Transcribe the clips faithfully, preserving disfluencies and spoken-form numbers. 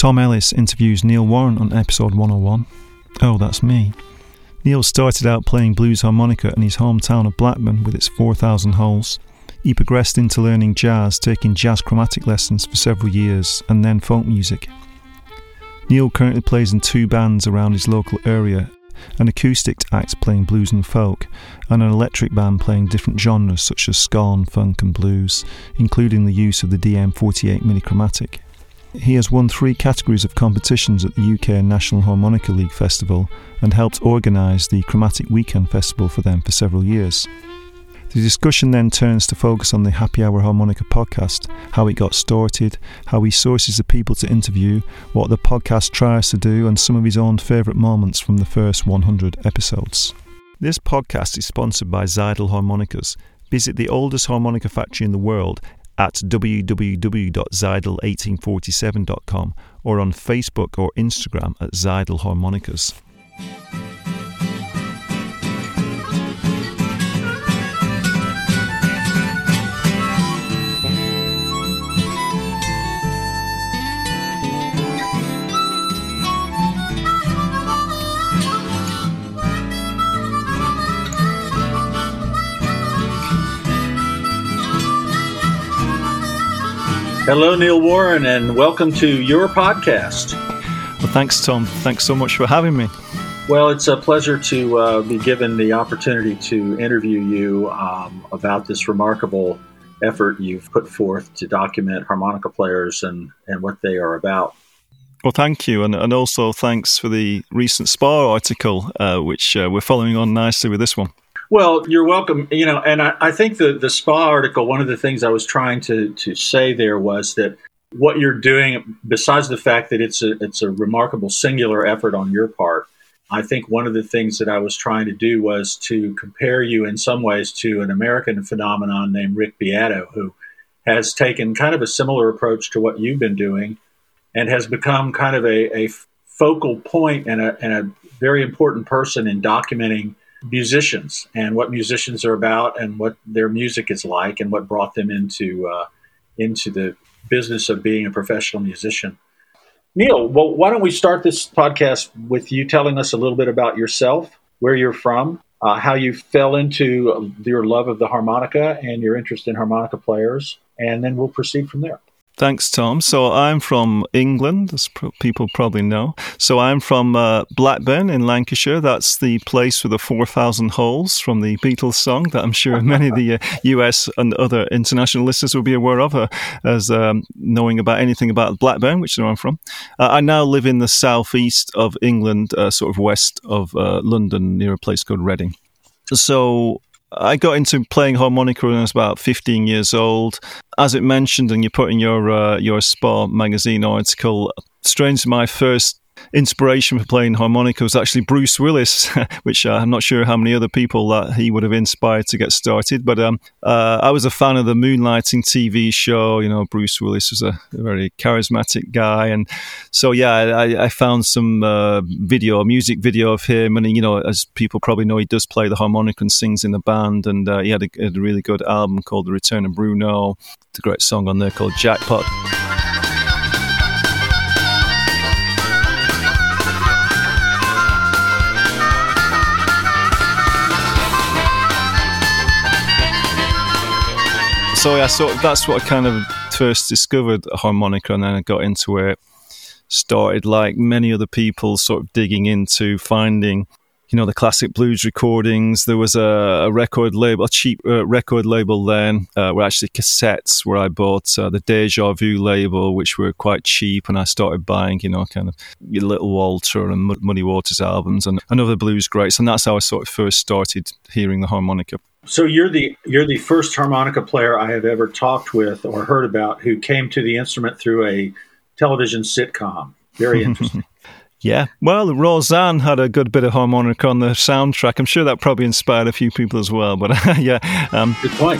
Tom Ellis interviews Neil Warren on episode one oh one. Oh, that's me. Neil started out playing blues harmonica in his hometown of Blackburn with its four thousand holes. He progressed into learning jazz, taking jazz chromatic lessons for several years, and then folk music. Neil currently plays in two bands around his local area, an acoustic act playing blues and folk, and an electric band playing different genres such as ska and funk and blues, including the use of the D M forty-eight Mini Chromatic. He has won three categories of competitions at the U K National Harmonica League Festival and helped organise the Chromatic Weekend Festival for them for several years. The discussion then turns to focus on the Happy Hour Harmonica podcast, how it got started, how he sources the people to interview, what the podcast tries to do, and some of his own favourite moments from the first one hundred episodes. This podcast is sponsored by Zeidel Harmonicas. Visit the oldest harmonica factory in the world at w w w dot zeidel eighteen forty-seven dot com or on Facebook or Instagram at Zeidel Harmonicas. Hello, Neil Warren, and welcome to your podcast. Well, thanks, Tom. Thanks so much for having me. Well, it's a pleasure to uh, be given the opportunity to interview you um, about this remarkable effort you've put forth to document harmonica players and, and what they are about. Well, thank you, and, and also thanks for the recent Spa article, uh, which uh, we're following on nicely with this one. Well, you're welcome. You know, and I, I think the, the Spa article, one of the things I was trying to, to say there was that what you're doing, besides the fact that it's a it's a remarkable singular effort on your part, I think one of the things that I was trying to do was to compare you in some ways to an American phenomenon named Rick Beato, who has taken kind of a similar approach to what you've been doing and has become kind of a, a focal point and a, and a very important person in documenting musicians and what musicians are about and what their music is like and what brought them into uh, into the business of being a professional musician. Neil, well, why don't we start this podcast with you telling us a little bit about yourself, where you're from, uh, how you fell into your love of the harmonica and your interest in harmonica players, and then we'll proceed from there. Thanks, Tom. So I'm from England, as people probably know. So I'm from uh, Blackburn in Lancashire. That's the place with the four thousand holes from the Beatles song that I'm sure many of the uh, U S and other international listeners will be aware of uh, as um, knowing about anything about Blackburn, which is where I'm from. Uh, I now live in the southeast of England, uh, sort of west of uh, London, near a place called Reading. So I got into playing harmonica when I was about fifteen years old. As it mentioned, and you put in your uh, your Spa magazine article, strangely, my first inspiration for playing harmonica was actually Bruce Willis, which uh, I'm not sure how many other people that he would have inspired to get started. But um, uh, I was a fan of the Moonlighting T V show. You know, Bruce Willis was a very charismatic guy. And so, yeah, I, I found some uh, video, music video of him. And, you know, as people probably know, he does play the harmonica and sings in the band. And uh, he had a, had a really good album called The Return of Bruno. It's a great song on there called Jackpot. So yeah, so that's what I kind of first discovered harmonica, and then I got into it. Started like many other people, sort of digging into finding, you know, the classic blues recordings. There was a, a record label, a cheap uh, record label then, uh, were actually cassettes where I bought uh, the Deja Vu label, which were quite cheap, and I started buying, you know, kind of your Little Walter and Muddy Waters albums and, and other blues greats, and that's how I sort of first started hearing the harmonica. So you're the you're the first harmonica player I have ever talked with or heard about who came to the instrument through a television sitcom. Very interesting. Yeah, well, Roseanne had a good bit of harmonica on the soundtrack. I'm sure that probably inspired a few people as well. But yeah, um, good point.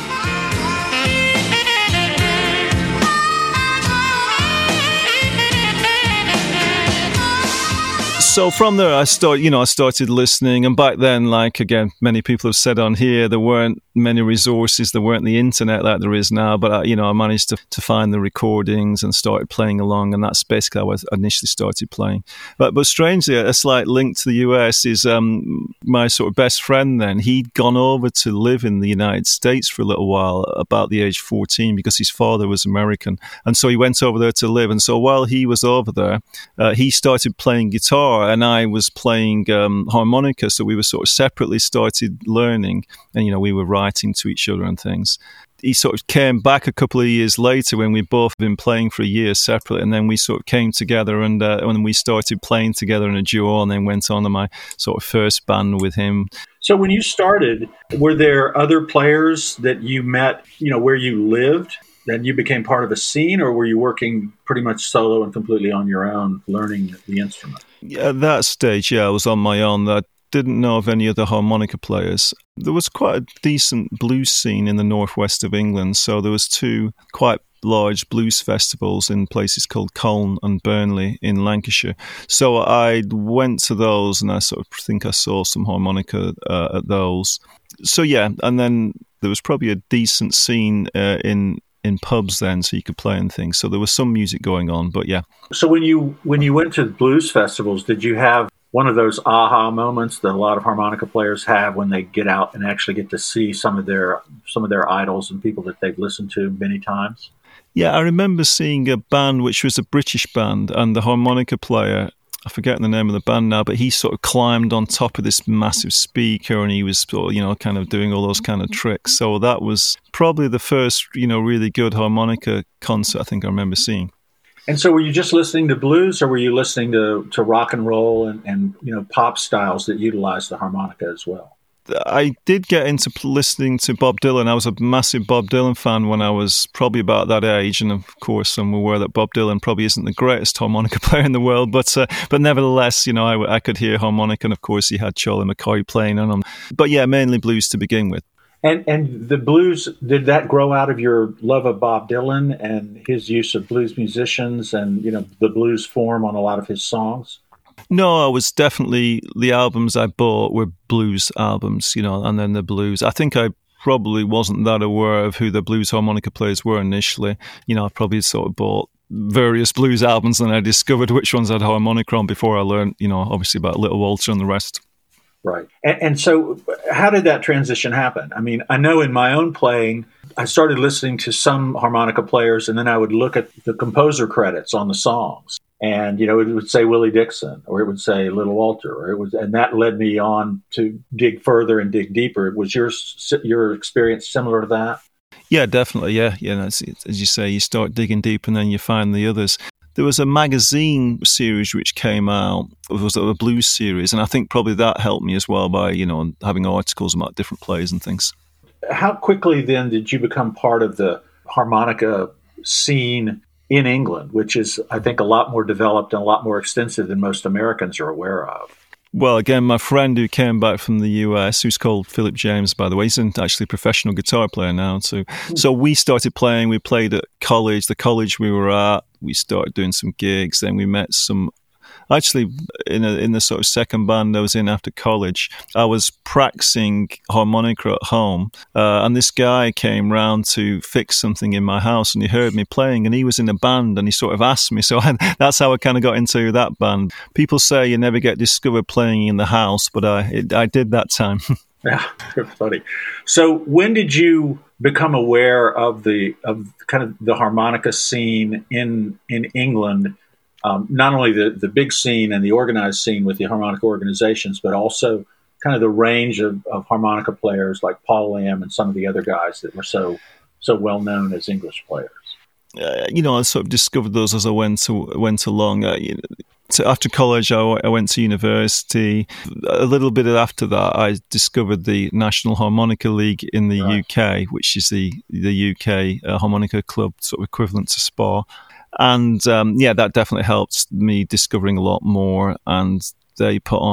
So from there, I start, you know, I started listening, and back then, like again, many people have said on here, there weren't many resources, there weren't the internet like there is now. But I, you know, I managed to to find the recordings and started playing along, and that's basically how I initially started playing. But but strangely, a slight link to the U S is um, my sort of best friend. Then he'd gone over to live in the United States for a little while, about the age of fourteen, because his father was American, and so he went over there to live. And so while he was over there, uh, he started playing guitar, and I was playing um, harmonica. So we were sort of separately started learning, and you know, we were writing to each other and things. He sort of came back a couple of years later when we'd both been playing for a year separately, and then we sort of came together, and uh, when we started playing together in a duo, and then went on to my sort of first band with him. So when you started, were there other players that you met, you know, where you lived, and you became part of a scene, or were you working pretty much solo and completely on your own, learning the instrument? Yeah, at that stage, yeah, I was on my own. I didn't know of any other harmonica players. There was quite a decent blues scene in the northwest of England, so there was two quite large blues festivals in places called Colne and Burnley in Lancashire. So I went to those, and I sort of think I saw some harmonica uh, at those. So yeah, and then there was probably a decent scene uh, in in pubs then, so you could play and things. So there was some music going on, but yeah. So when you when you went to blues festivals, did you have one of those aha moments that a lot of harmonica players have when they get out and actually get to see some of their some of their idols and people that they've listened to many times? Yeah, I remember seeing a band which was a British band, and the harmonica player, I forget the name of the band now, but he sort of climbed on top of this massive speaker, and he was, you know, kind of doing all those kind of tricks. So that was probably the first, you know, really good harmonica concert I think I remember seeing. And so were you just listening to blues, or were you listening to, to rock and roll and, and, you know, pop styles that utilize the harmonica as well? I did get into listening to Bob Dylan. I was a massive Bob Dylan fan when I was probably about that age, and of course I'm aware that Bob Dylan probably isn't the greatest harmonica player in the world, but uh, but nevertheless, you know, I, I could hear harmonica, and of course he had Charlie McCoy playing on them. But yeah, mainly blues to begin with. And and the blues, did that grow out of your love of Bob Dylan and his use of blues musicians and, you know, the blues form on a lot of his songs? No, I was definitely, the albums I bought were blues albums, you know, and then the blues. I think I probably wasn't that aware of who the blues harmonica players were initially. You know, I probably sort of bought various blues albums, and I discovered which ones had harmonica on before I learned, you know, obviously about Little Walter and the rest. Right. And, and so how did that transition happen? I mean, I know in my own playing, I started listening to some harmonica players, and then I would look at the composer credits on the songs. And, you know, it would say Willie Dixon, or it would say Little Walter, or it was, and that led me on to dig further and dig deeper. Was your your experience similar to that? Yeah, definitely. Yeah, yeah. That's, as you say, you start digging deep, and then you find the others. There was a magazine series which came out. It was a blues series, and I think probably that helped me as well by, you know, having articles about different players and things. How quickly then did you become part of the harmonica scene in England, which is, I think, a lot more developed and a lot more extensive than most Americans are aware of? Well, again, my friend who came back from the U S, who's called Philip James, by the way, he's an actually professional guitar player now. So, so we started playing. We played at college, the college we were at. We started doing some gigs. Then we met some. Actually, in a, in the sort of second band I was in after college, I was practicing harmonica at home, uh, and this guy came round to fix something in my house, and he heard me playing, and he was in a band, and he sort of asked me, so I, that's how I kind of got into that band. People say you never get discovered playing in the house, but I it, I did that time. Yeah, funny. So when did you become aware of the of kind of the harmonica scene in in England? Um, not only the, the big scene and the organized scene with the harmonica organizations, but also kind of the range of, of harmonica players like Paul Lamb and some of the other guys that were so so well known as English players. Uh, you know, I sort of discovered those as I went to, went along. Uh, you know, so after college, I, I went to university. A little bit after that, I discovered the National Harmonica League in the right. U K, which is the the U K uh, harmonica club, sort of equivalent to SPA. And um, yeah, that definitely helped me discovering a lot more. And they put on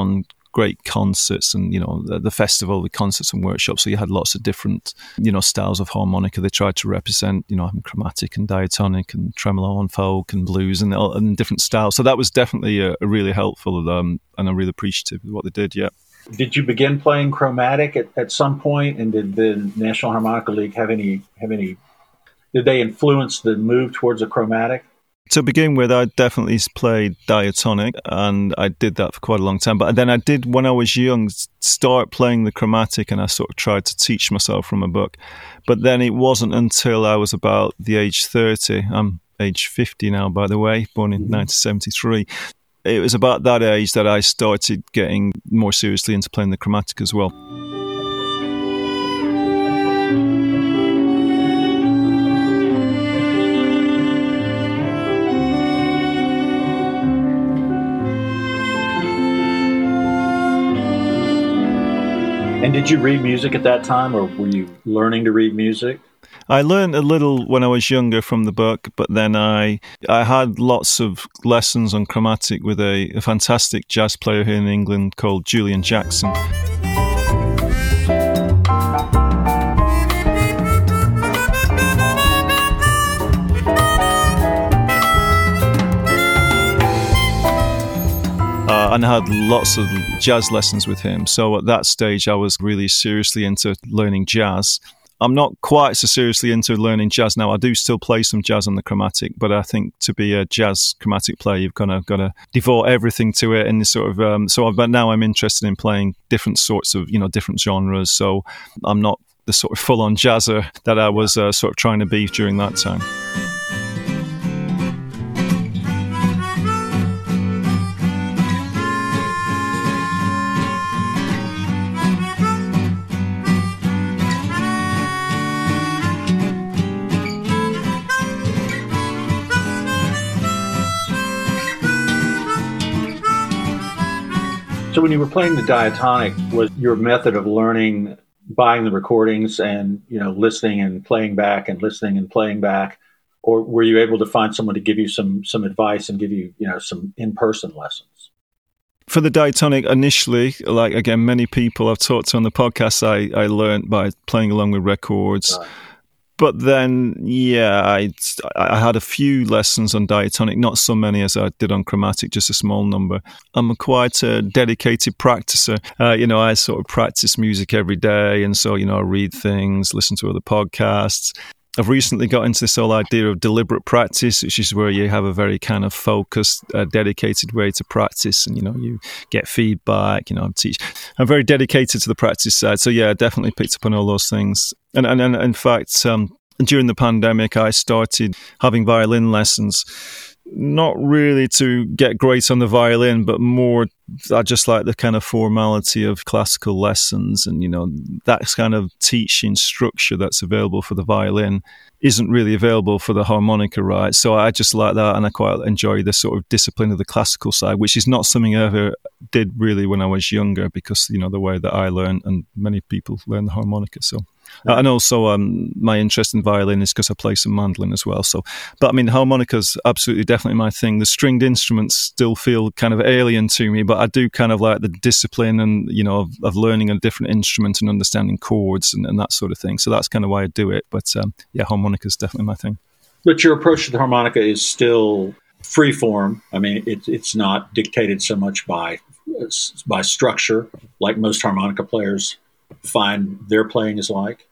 great concerts and, you know, the, the festival with concerts and workshops. So you had lots of different, you know, styles of harmonica. They tried to represent, you know, chromatic and diatonic and tremolo and folk and blues and, and different styles. So that was definitely a, a really helpful, um, and I'm really appreciative of what they did, yeah. Did you begin playing chromatic at, at some point, and did the National Harmonica League have any have any? Did they influence the move towards a chromatic? To begin with, I definitely played diatonic, and I did that for quite a long time. But then I did, when I was young, start playing the chromatic, and I sort of tried to teach myself from a book. But then it wasn't until I was about the age thirty. I'm age fifty now, by the way, born in mm-hmm. nineteen seventy-three. It was about that age that I started getting more seriously into playing the chromatic as well. And did you read music at that time, or were you learning to read music? I learned a little when I was younger from the book, but then I I had lots of lessons on chromatic with a, a fantastic jazz player here in England called Julian Jackson. Uh, and I had lots of jazz lessons with him. So at that stage, I was really seriously into learning jazz. I'm not quite so seriously into learning jazz now. I do still play some jazz on the chromatic, but I think to be a jazz chromatic player, you've got to got to devote everything to it. And sort of, um, so I've, but now I'm interested in playing different sorts of, you know, different genres. So I'm not the sort of full-on jazzer that I was uh, sort of trying to be during that time. So when you were playing the diatonic, was your method of learning buying the recordings and, you know, listening and playing back and listening and playing back, or were you able to find someone to give you some some advice and give you, you know, some in-person lessons? For the diatonic, initially, like again, many people I've talked to on the podcast, I, I learned by playing along with records. Right. But then, yeah, I I had a few lessons on diatonic, not so many as I did on chromatic, just a small number. I'm quite a dedicated practicer. Uh, you know, I sort of practice music every day, and so, you know, I read things, listen to other podcasts. I've recently got into this whole idea of deliberate practice, which is where you have a very kind of focused, uh, dedicated way to practice, and, you know, you get feedback, you know, I teach. I'm very dedicated to the practice side. So, yeah, I definitely picked up on all those things. And, and, and in fact, um, during the pandemic, I started having violin lessons, not really to get great on the violin, but more, I just like the kind of formality of classical lessons, and, you know, that kind of teaching structure that's available for the violin isn't really available for the harmonica, right? So I just like that, and I quite enjoy the sort of discipline of the classical side, which is not something I ever did really when I was younger, because, you know, the way that I learned and many people learn the harmonica. So. Uh, and also, um, my interest in violin is because I play some mandolin as well. So, but I mean, harmonica's absolutely definitely my thing. The stringed instruments still feel kind of alien to me, but I do kind of like the discipline and, you know, of, of learning a different instrument and understanding chords and, and that sort of thing. So that's kind of why I do it. But um, yeah, harmonica's definitely my thing. But your approach to the harmonica is still free form. I mean, it, it's not dictated so much by by structure like most harmonica players find their playing is like?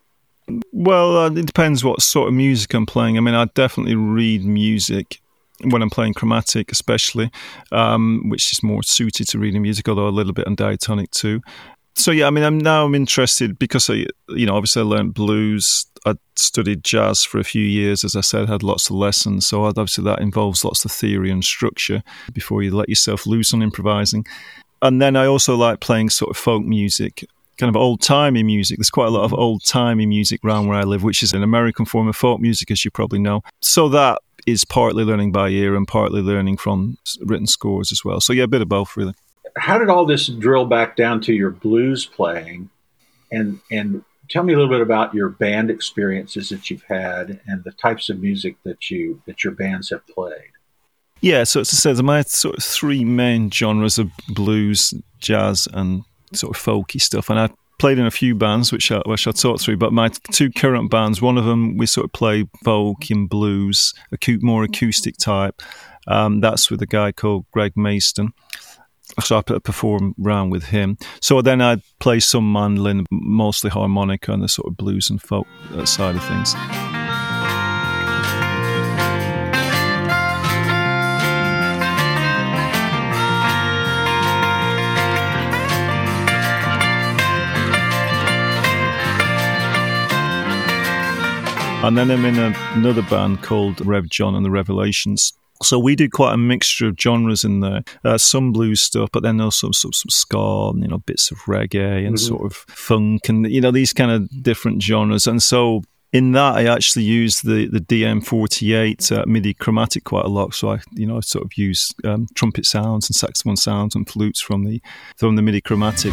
Well, uh, it depends what sort of music I'm playing. I mean, I definitely read music when I'm playing chromatic, especially, um, which is more suited to reading music, although a little bit on diatonic too. So yeah, I mean, I'm now I'm interested because I, you know, obviously I learned blues. I studied jazz for a few years, as I said, had lots of lessons. So obviously that involves lots of theory and structure before you let yourself loose on improvising. And then I also like playing sort of folk music, kind of old-timey music. There's quite a lot of old-timey music around where I live, which is an American form of folk music, as you probably know. So that is partly learning by ear and partly learning from written scores as well. So yeah, a bit of both, really. How did all this drill back down to your blues playing? And and tell me a little bit about your band experiences that you've had and the types of music that you that your bands have played. Yeah, so as I said, my sort of three main genres are blues, jazz, and sort of folky stuff. And I played in a few bands, which I, which I talked through. But my two current bands, one of them we sort of play folk and blues, acu- more acoustic type. Um, that's with a guy called Greg Mayston. So I perform around with him. So then I'd play some mandolin, mostly harmonica, and the sort of blues and folk side of things. And then I'm in a, another band called Rev John and the Revelations. So we do quite a mixture of genres in there. Uh, some blues stuff, but then also some, some ska, and, you know, bits of reggae and mm-hmm. sort of funk and, you know, these kind of different genres. And so in that, I actually use the, the D M forty-eight uh, MIDI chromatic quite a lot. So I, you know, I sort of use um, trumpet sounds and saxophone sounds and flutes from the from the MIDI chromatic.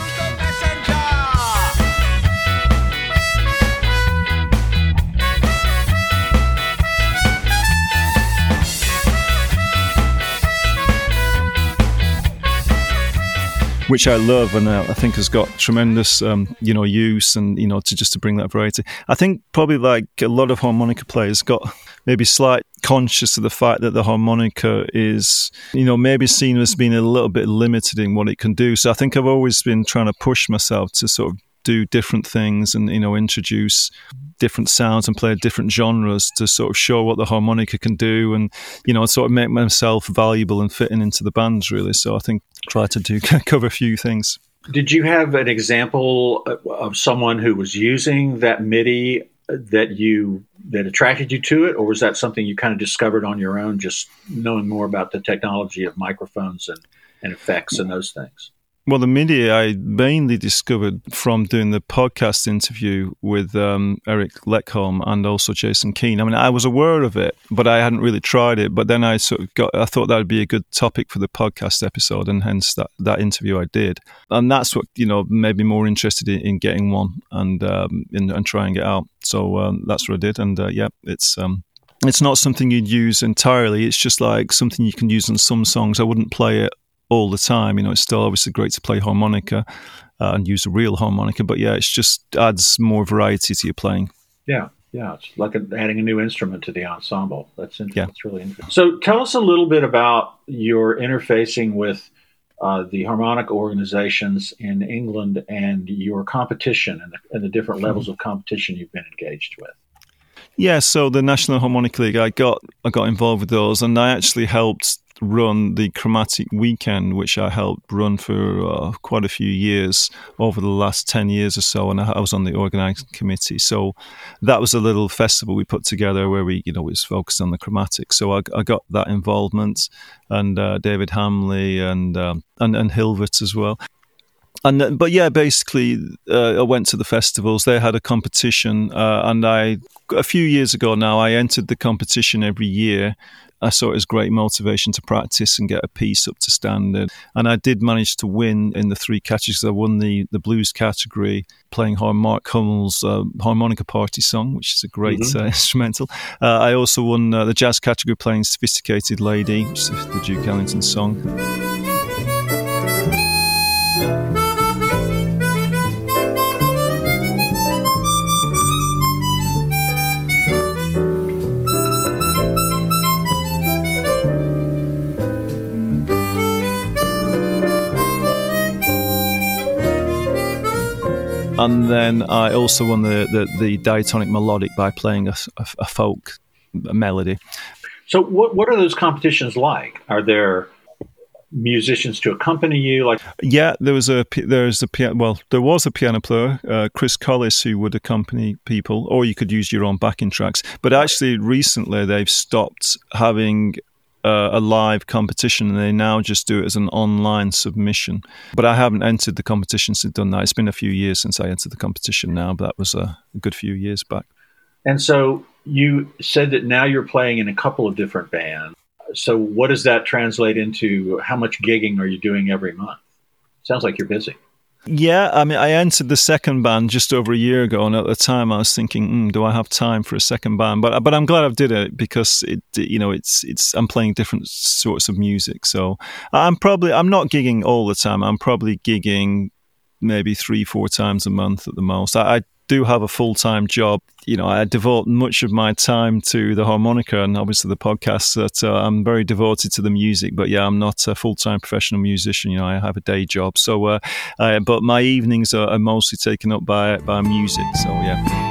Which I love, and uh, I think has got tremendous, um, you know, use, and you know, to just to bring that variety. I think probably like a lot of harmonica players got maybe slight conscious of the fact that the harmonica is, you know, maybe seen as being a little bit limited in what it can do. So I think I've always been trying to push myself to sort of do different things and, you know, introduce different sounds and play different genres to sort of show what the harmonica can do, and, you know, sort of make myself valuable and fitting into the bands, really. So I think try to do cover a few things. Did you have an example of someone who was using that MIDI that you that attracted you to it, or was that something you kind of discovered on your own, just knowing more about the technology of microphones and, and effects and those things? Well, the MIDI I mainly discovered from doing the podcast interview with um, Eric Leckholm and also Jason Keane. I mean, I was aware of it, but I hadn't really tried it. But then I sort of got, I thought that would be a good topic for the podcast episode, and hence that, that interview I did. And that's what, you know, made me more interested in, in getting one and um, in, and trying it out. So um, that's what I did. And uh, yeah, it's um, it's not something you'd use entirely. It's just like something you can use on some songs. I wouldn't play it all the time. You know, it's still obviously great to play harmonica uh, and use a real harmonica, but yeah, it's just adds more variety to your playing. Yeah, yeah, it's like a, adding a new instrument to the ensemble. That's interesting. Yeah. That's really interesting. So tell us a little bit about your interfacing with uh, the harmonica organizations in England and your competition and the, and the different mm-hmm. levels of competition you've been engaged with. Yeah, so the National Harmonica League, I got I got involved with those, and I actually helped run the Chromatic Weekend, which I helped run for uh, quite a few years over the last ten years or so, and I was on the organising committee. So that was a little festival we put together where we, you know, was focused on the chromatic. So I, I got that involvement, and uh, David Hamley and, um, and and Hilvert as well. And but yeah, basically, uh, I went to the festivals. They had a competition, uh, and I a few years ago now I entered the competition every year. I saw it as great motivation to practice and get a piece up to standard. And I did manage to win in the three categories. I won the, the blues category, playing Mark Hummel's uh, Harmonica Party Song, which is a great mm-hmm. uh, instrumental. Uh, I also won uh, the jazz category, playing Sophisticated Lady, which is the Duke Ellington song. And then I also won the, the, the diatonic melodic by playing a, a, a folk melody. So what what are those competitions like? Are there musicians to accompany you? Like, yeah, there was a there's a piano. Well, there was a piano player, uh, Chris Collis, who would accompany people, or you could use your own backing tracks. But actually, recently they've stopped having Uh, a live competition, and they now just do it as an online submission. But I haven't entered the competition since done that. It's been a few years since I entered the competition now, but that was a, a good few years back. And so you said that now you're playing in a couple of different bands. So what does that translate into? How much gigging are you doing every month? Sounds like you're busy. Yeah, I mean, I entered the second band just over a year ago, and at the time I was thinking, mm, do I have time for a second band? But but I'm glad I did it because it, you know, it's it's I'm playing different sorts of music, so I'm probably I'm not gigging all the time. I'm probably gigging maybe three, four times a month at the most. I, I do have a full-time job. You know, I devote much of my time to the harmonica and obviously the podcast. So uh, I'm very devoted to the music, but yeah, I'm not a full-time professional musician. You know, I have a day job. So, uh, uh, but my evenings are, are mostly taken up by by music. So yeah.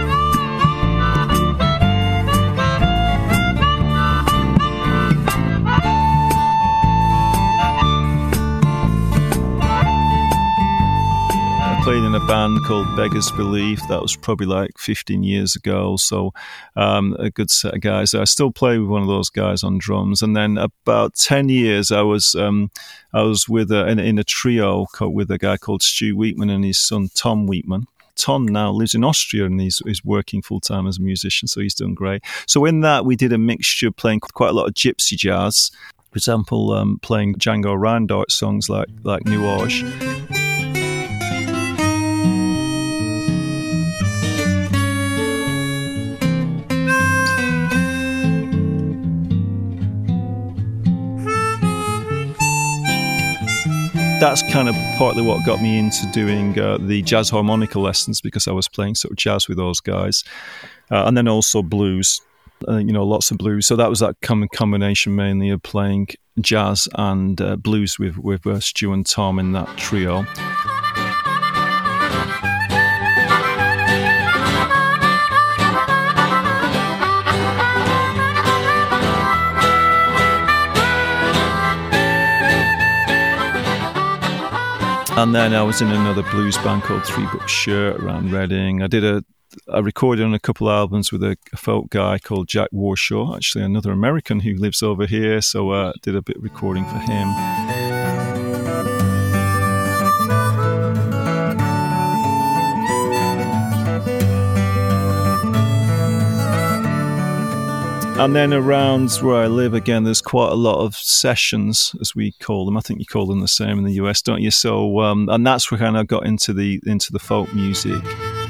Played in a band called Beggars Belief. That was probably like fifteen years ago. So um, a good set of guys. I still play with one of those guys on drums. And then about ten years, I was um, I was with a, in, in a trio called, with a guy called Stu Wheatman and his son Tom Wheatman. Tom now lives in Austria and he's, he's working full-time as a musician, so he's doing great. So in that, we did a mixture, playing quite a lot of gypsy jazz. For example, um, playing Django Reinhardt songs like, like Nuage. That's kind of partly what got me into doing uh, the jazz harmonica lessons, because I was playing sort of jazz with those guys, uh, and then also blues, uh, you know, lots of blues. So that was that com- combination mainly of playing jazz and uh, blues with with uh, Stu and Tom in that trio. And then I was in another blues band called Three Bucks Shirt around Reading. I did a, I recorded on a couple albums with a, a folk guy called Jack Warshaw, actually another American who lives over here. So I uh, did a bit of recording for him. And then around where I live, again, there's quite a lot of sessions, as we call them. I think you call them the same in the U S, don't you? So, um, and that's where kind of got into the into the folk music.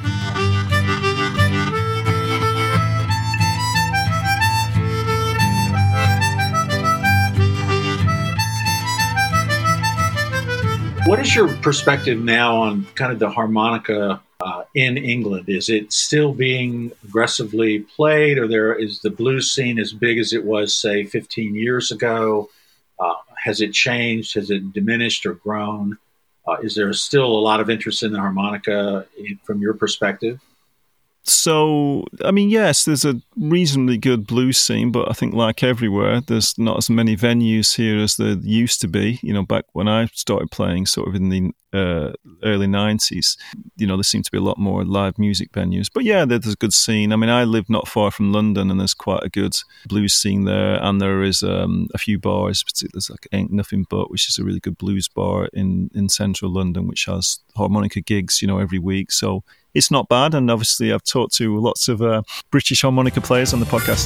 What is your perspective now on kind of the harmonica uh, in England? Is it still being aggressively played, or there is the blues scene as big as it was, say, fifteen years ago? Uh, has it changed? Has it diminished or grown? Uh, is there still a lot of interest in the harmonica in, from your perspective? So, I mean, yes, there's a reasonably good blues scene, but I think like everywhere, there's not as many venues here as there used to be. You know, back when I started playing sort of in the uh, early nineties, you know, there seemed to be a lot more live music venues. But yeah, there's a good scene. I mean, I live not far from London and there's quite a good blues scene there. And there is um, a few bars, particularly there's like Ain't Nothing But, which is a really good blues bar in, in central London, which has harmonica gigs, you know, every week. So it's not bad, and obviously I've talked to lots of uh, British harmonica players on the podcast.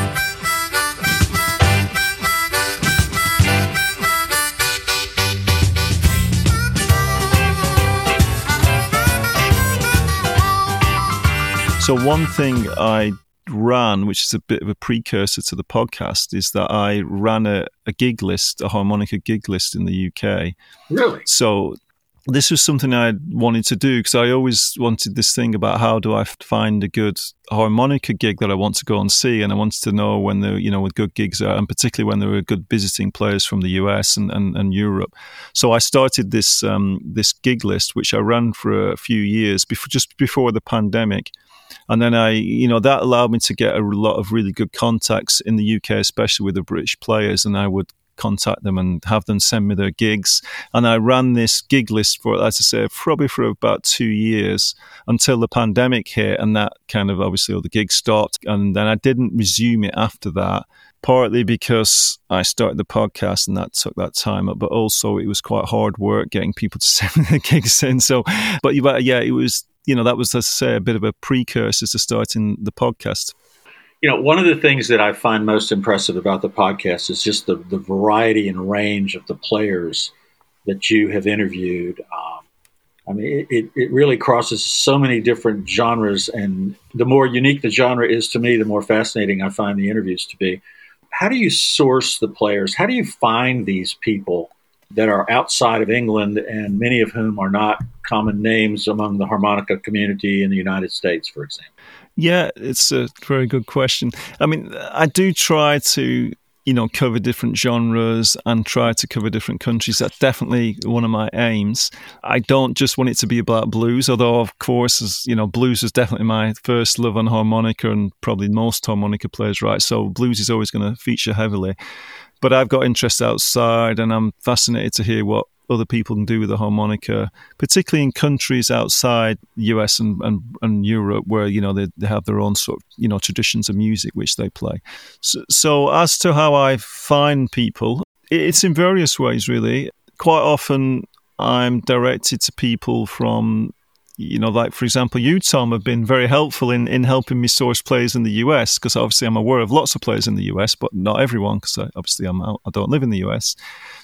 So one thing I ran, which is a bit of a precursor to the podcast, is that I ran a, a gig list, a harmonica gig list in the U K. Really? So this was something I wanted to do because I always wanted this thing about how do I find a good harmonica gig that I want to go and see, and I wanted to know when there, you know, with good gigs are, and particularly when there were good visiting players from the U S and, and, and Europe. So I started this um, this gig list, which I ran for a few years before, just before the pandemic. And then I, you know, that allowed me to get a lot of really good contacts in the U K, especially with the British players, and I would contact them and have them send me their gigs. And I ran this gig list for, as I say, probably for about two years until the pandemic hit, and that kind of obviously all the gigs stopped. And then I didn't resume it after that, partly because I started the podcast and that took that time up, but also it was quite hard work getting people to send me their gigs in. So, but yeah, it was, you know, that was, let's say, a bit of a precursor to starting the podcast. You know, one of the things that I find most impressive about the podcast is just the, the variety and range of the players that you have interviewed. Um, I mean, it, it, it really crosses so many different genres, and the more unique the genre is to me, the more fascinating I find the interviews to be. How do you source the players? How do you find these people that are outside of England and many of whom are not common names among the harmonica community in the United States, for example? Yeah, it's a very good question. I mean, I do try to, you know, cover different genres and try to cover different countries. That's definitely one of my aims. I don't just want it to be about blues, although, of course, as you know, blues is definitely my first love on harmonica and probably most harmonica players, right? So blues is always going to feature heavily. But I've got interest outside, and I'm fascinated to hear what other people can do with the harmonica, particularly in countries outside the U S and, and, and Europe, where, you know, they, they have their own sort of, you know, traditions of music which they play. So, so as to how I find people, it's in various ways, really. Quite often I'm directed to people from, you know, like, for example, you, Tom, have been very helpful in, in helping me source players in the U S, because obviously I'm aware of lots of players in the U S, but not everyone, because obviously I'm out, I don't live in the U S.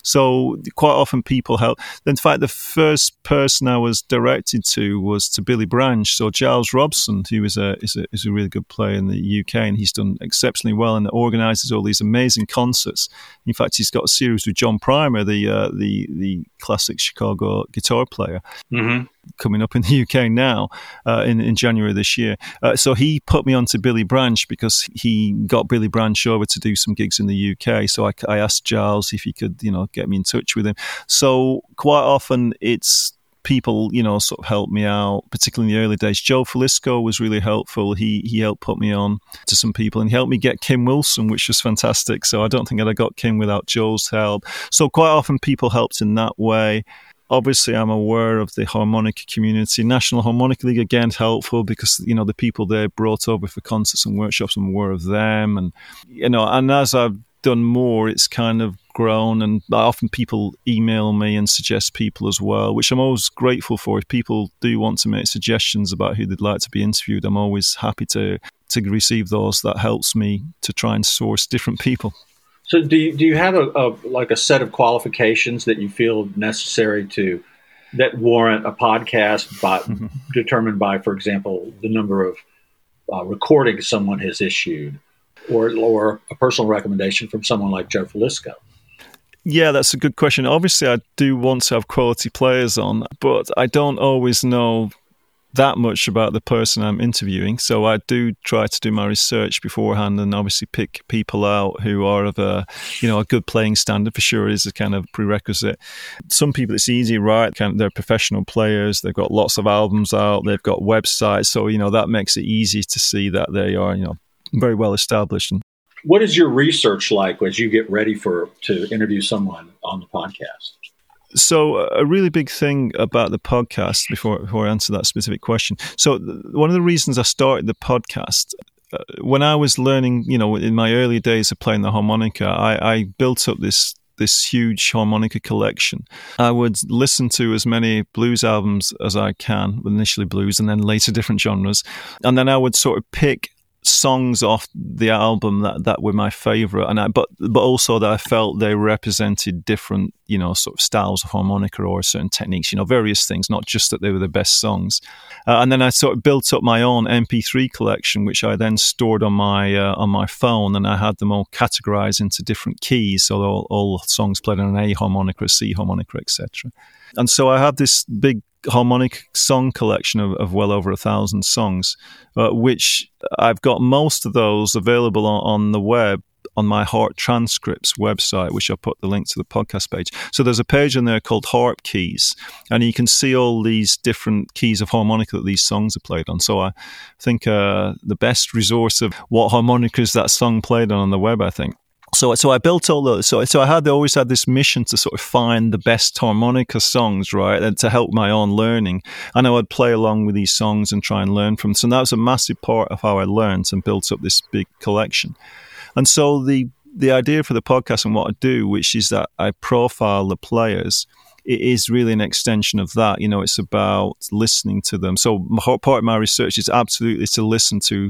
So quite often people help. In fact, the first person I was directed to was to Billy Branch. So Giles Robson, who is a, is a, is a really good player in the U K, and he's done exceptionally well and organises all these amazing concerts. In fact, he's got a series with John Primer, the uh, the the classic Chicago guitar player. Mm-hmm. Coming up in the U K now uh, in, in January this year. Uh, so he put me on to Billy Branch because he got Billy Branch over to do some gigs in the U K. So I, I asked Giles if he could, you know, get me in touch with him. So quite often it's people, you know, sort of help me out, particularly in the early days. Joe Falisco was really helpful. He he helped put me on to some people, and he helped me get Kim Wilson, which was fantastic. So I don't think I'd have got Kim without Joe's help. So quite often people helped in that way. Obviously, I'm aware of the harmonica community. National Harmonica League, again, helpful because, you know, the people they brought over for concerts and workshops, I'm aware of them. And, you know, and as I've done more, it's kind of grown. And often people email me and suggest people as well, which I'm always grateful for. If people do want to make suggestions about who they'd like to be interviewed, I'm always happy to, to receive those. That helps me to try and source different people. So do you, do you have a, a like a set of qualifications that you feel necessary to that warrant a podcast by, mm-hmm. determined by, for example, the number of uh, recordings someone has issued, or or a personal recommendation from someone like Joe Falisco? Yeah, that's a good question. Obviously, I do want to have quality players on, but I don't always know that much about the person I'm interviewing. So I do try to do my research beforehand and obviously pick people out who are of a, you know, a good playing standard. For sure is a kind of prerequisite. Some people it's easy, right? Kind of, they're professional players. They've got lots of albums out. They've got websites. So, you know, that makes it easy to see that they are, you know, very well established. And what is your research like as you get ready for to interview someone on the podcast? So a really big thing about the podcast, before, before I answer that specific question. So one of the reasons I started the podcast, uh, when I was learning, you know, in my early days of playing the harmonica, I, I built up this this huge harmonica collection. I would listen to as many blues albums as I can, initially blues and then later different genres. And then I would sort of pick songs off the album that, that were my favorite, and I, but but also that I felt they represented different, you know, sort of styles of harmonica or certain techniques, you know, various things, not just that they were the best songs. Uh, and then I sort of built up my own M P three collection, which I then stored on my uh, on my phone, and I had them all categorized into different keys, so all, all songs played on an A harmonica, a C harmonica, et cetera. And so I had this big harmonic song collection of, of well over a thousand songs, uh, which I've got most of those available on, on the web on my Harp Transcripts website, which I'll put the link to the podcast page. So there's a page in there called Harp Keys, and you can see all these different keys of harmonica that these songs are played on. So I think uh, the best resource of what harmonicas that song played on on the web, I think. So, so I built all those. So, so I had always had this mission to sort of find the best harmonica songs, right, and to help my own learning. And I would play along with these songs and try and learn from them. So that was a massive part of how I learned and built up this big collection. And so the the idea for the podcast and what I do, which is that I profile the players, it is really an extension of that. You know, it's about listening to them. So part of my research is absolutely to listen to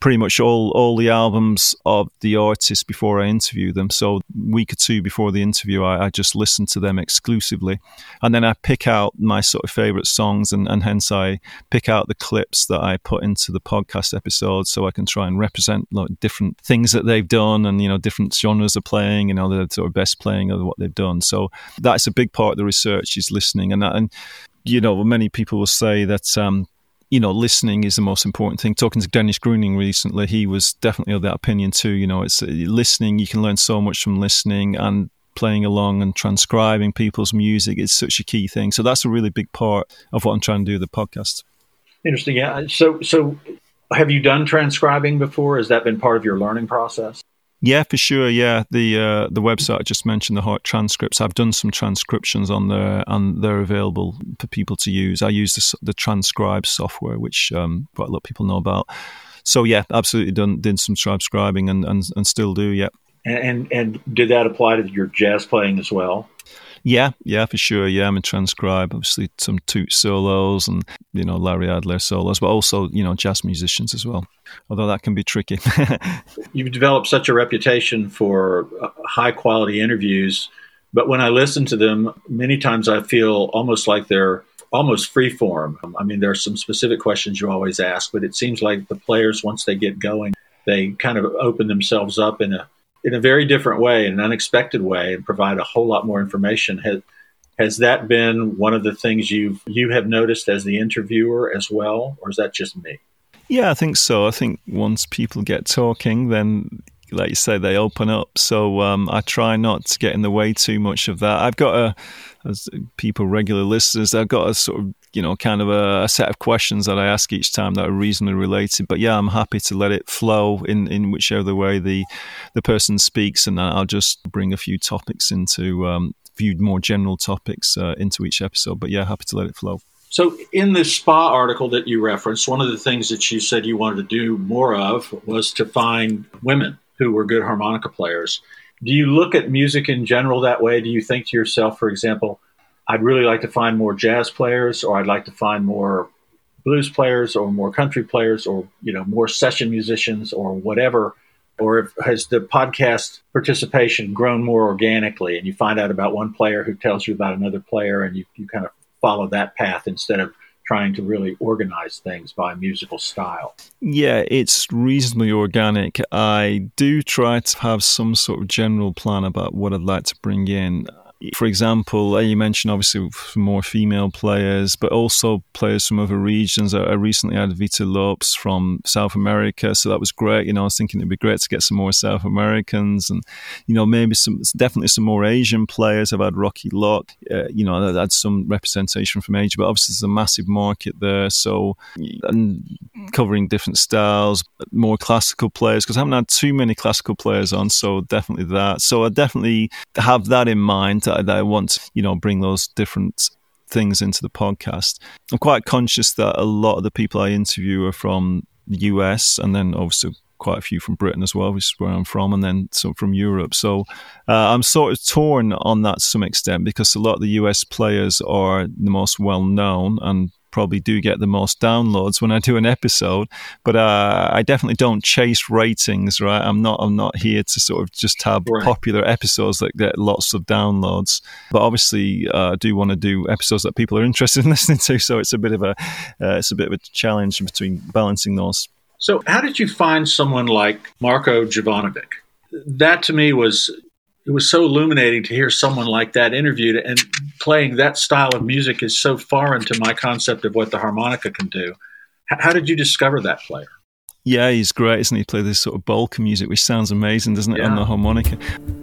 pretty much all, all the albums of the artists before I interview them. So a week or two before the interview, I, I just listen to them exclusively. And then I pick out my sort of favourite songs, and, and hence I pick out the clips that I put into the podcast episodes so I can try and represent like, different things that they've done, and, you know, different genres are playing, you know, the sort of best playing of what they've done. So that's a big part of the research, is listening. And, that, and you know, many people will say that, um, you know, listening is the most important thing. Talking to Dennis Gruening recently, he was definitely of that opinion too. You know, it's uh, listening. You can learn so much from listening, and playing along and transcribing people's music is such a key thing. So that's a really big part of what I'm trying to do with the podcast. Interesting. Yeah. So, so have you done transcribing before? Has that been part of your learning process? Yeah, for sure. Yeah, the uh, the website I just mentioned, the Heart Transcripts. I've done some transcriptions on there, and they're available for people to use. I use the, the Transcribe software, which um, quite a lot of people know about. So yeah, absolutely done did some transcribing, and, and, and still do. Yeah. And, and and did that apply to your jazz playing as well? Yeah, yeah, for sure. Yeah, I'm a transcribe. Obviously, some Toot solos and, you know, Larry Adler solos, but also, you know, jazz musicians as well. Although that can be tricky. You've developed such a reputation for uh, high quality interviews, but when I listen to them, many times I feel almost like they're almost free form. I mean, there are some specific questions you always ask, but it seems like the players, once they get going, they kind of open themselves up in a in a very different way, in an unexpected way, and provide a whole lot more information. Has, has that been one of the things you've, you have noticed as the interviewer as well, or is that just me? Yeah, I think so. I think once people get talking, then, like you say, they open up. So um, I try not to get in the way too much of that. I've got a, as people, regular listeners, I've got a sort of, you know, kind of a, a set of questions that I ask each time that are reasonably related. But yeah, I'm happy to let it flow in, in whichever way the the person speaks, and I'll just bring a few topics into, um, a few more general topics uh, into each episode. But yeah, happy to let it flow. So in the SPA article that you referenced, one of the things that you said you wanted to do more of was to find women who were good harmonica players. Do you look at music in general that way? Do you think to yourself, for example, I'd really like to find more jazz players, or I'd like to find more blues players, or more country players, or, you know, more session musicians, or whatever? Or if, has the podcast participation grown more organically, and you find out about one player who tells you about another player, and you, you kind of follow that path instead of trying to really organize things by musical style? Yeah, it's reasonably organic. I do try to have some sort of general plan about what I'd like to bring in. For example, you mentioned obviously more female players, but also players from other regions. I recently had Vita Lopes from South America, so that was great. You know, I was thinking it'd be great to get some more South Americans, and, you know, maybe some, definitely some more Asian players. I've had Rocky Locke, uh, you know, I had some representation from Asia, but obviously there's a massive market there. So, and covering different styles, more classical players, because I haven't had too many classical players on, so definitely that. So I definitely have that in mind. That I want to, you know, bring those different things into the podcast. I'm quite conscious that a lot of the people I interview are from the U S, and then obviously quite a few from Britain as well, which is where I'm from, and then some from Europe. So uh, I'm sort of torn on that to some extent, because a lot of the U S players are the most well known and probably do get the most downloads when I do an episode, but uh, I definitely don't chase ratings, right? I'm not I'm not here to sort of just have right. popular episodes that get lots of downloads, but obviously uh, I do want to do episodes that people are interested in listening to, so it's a bit of a uh, it's a bit of a challenge between balancing those. So how did you find someone like Marko Jovanovic? That to me was it was so illuminating to hear someone like that interviewed, and playing that style of music is so foreign to my concept of what the harmonica can do. H- how did you discover that player? Yeah, he's great, isn't he? He plays this sort of polka music, which sounds amazing, doesn't it, yeah. on the harmonica?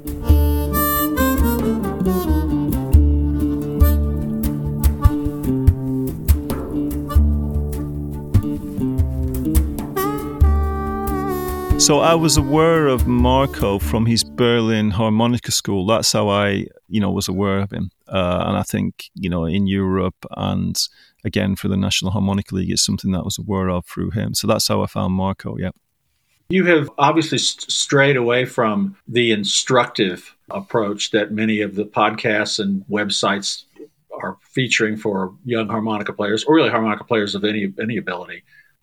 So I was aware of Marko from his Berlin harmonica school. That's how I, you know, was aware of him. Uh, and I think, you know, in Europe and again for the National Harmonica League, it's something that I was aware of through him. So that's how I found Marko, yeah. You have obviously st- strayed away from the instructive approach that many of the podcasts and websites are featuring for young harmonica players, or really harmonica players of any any ability.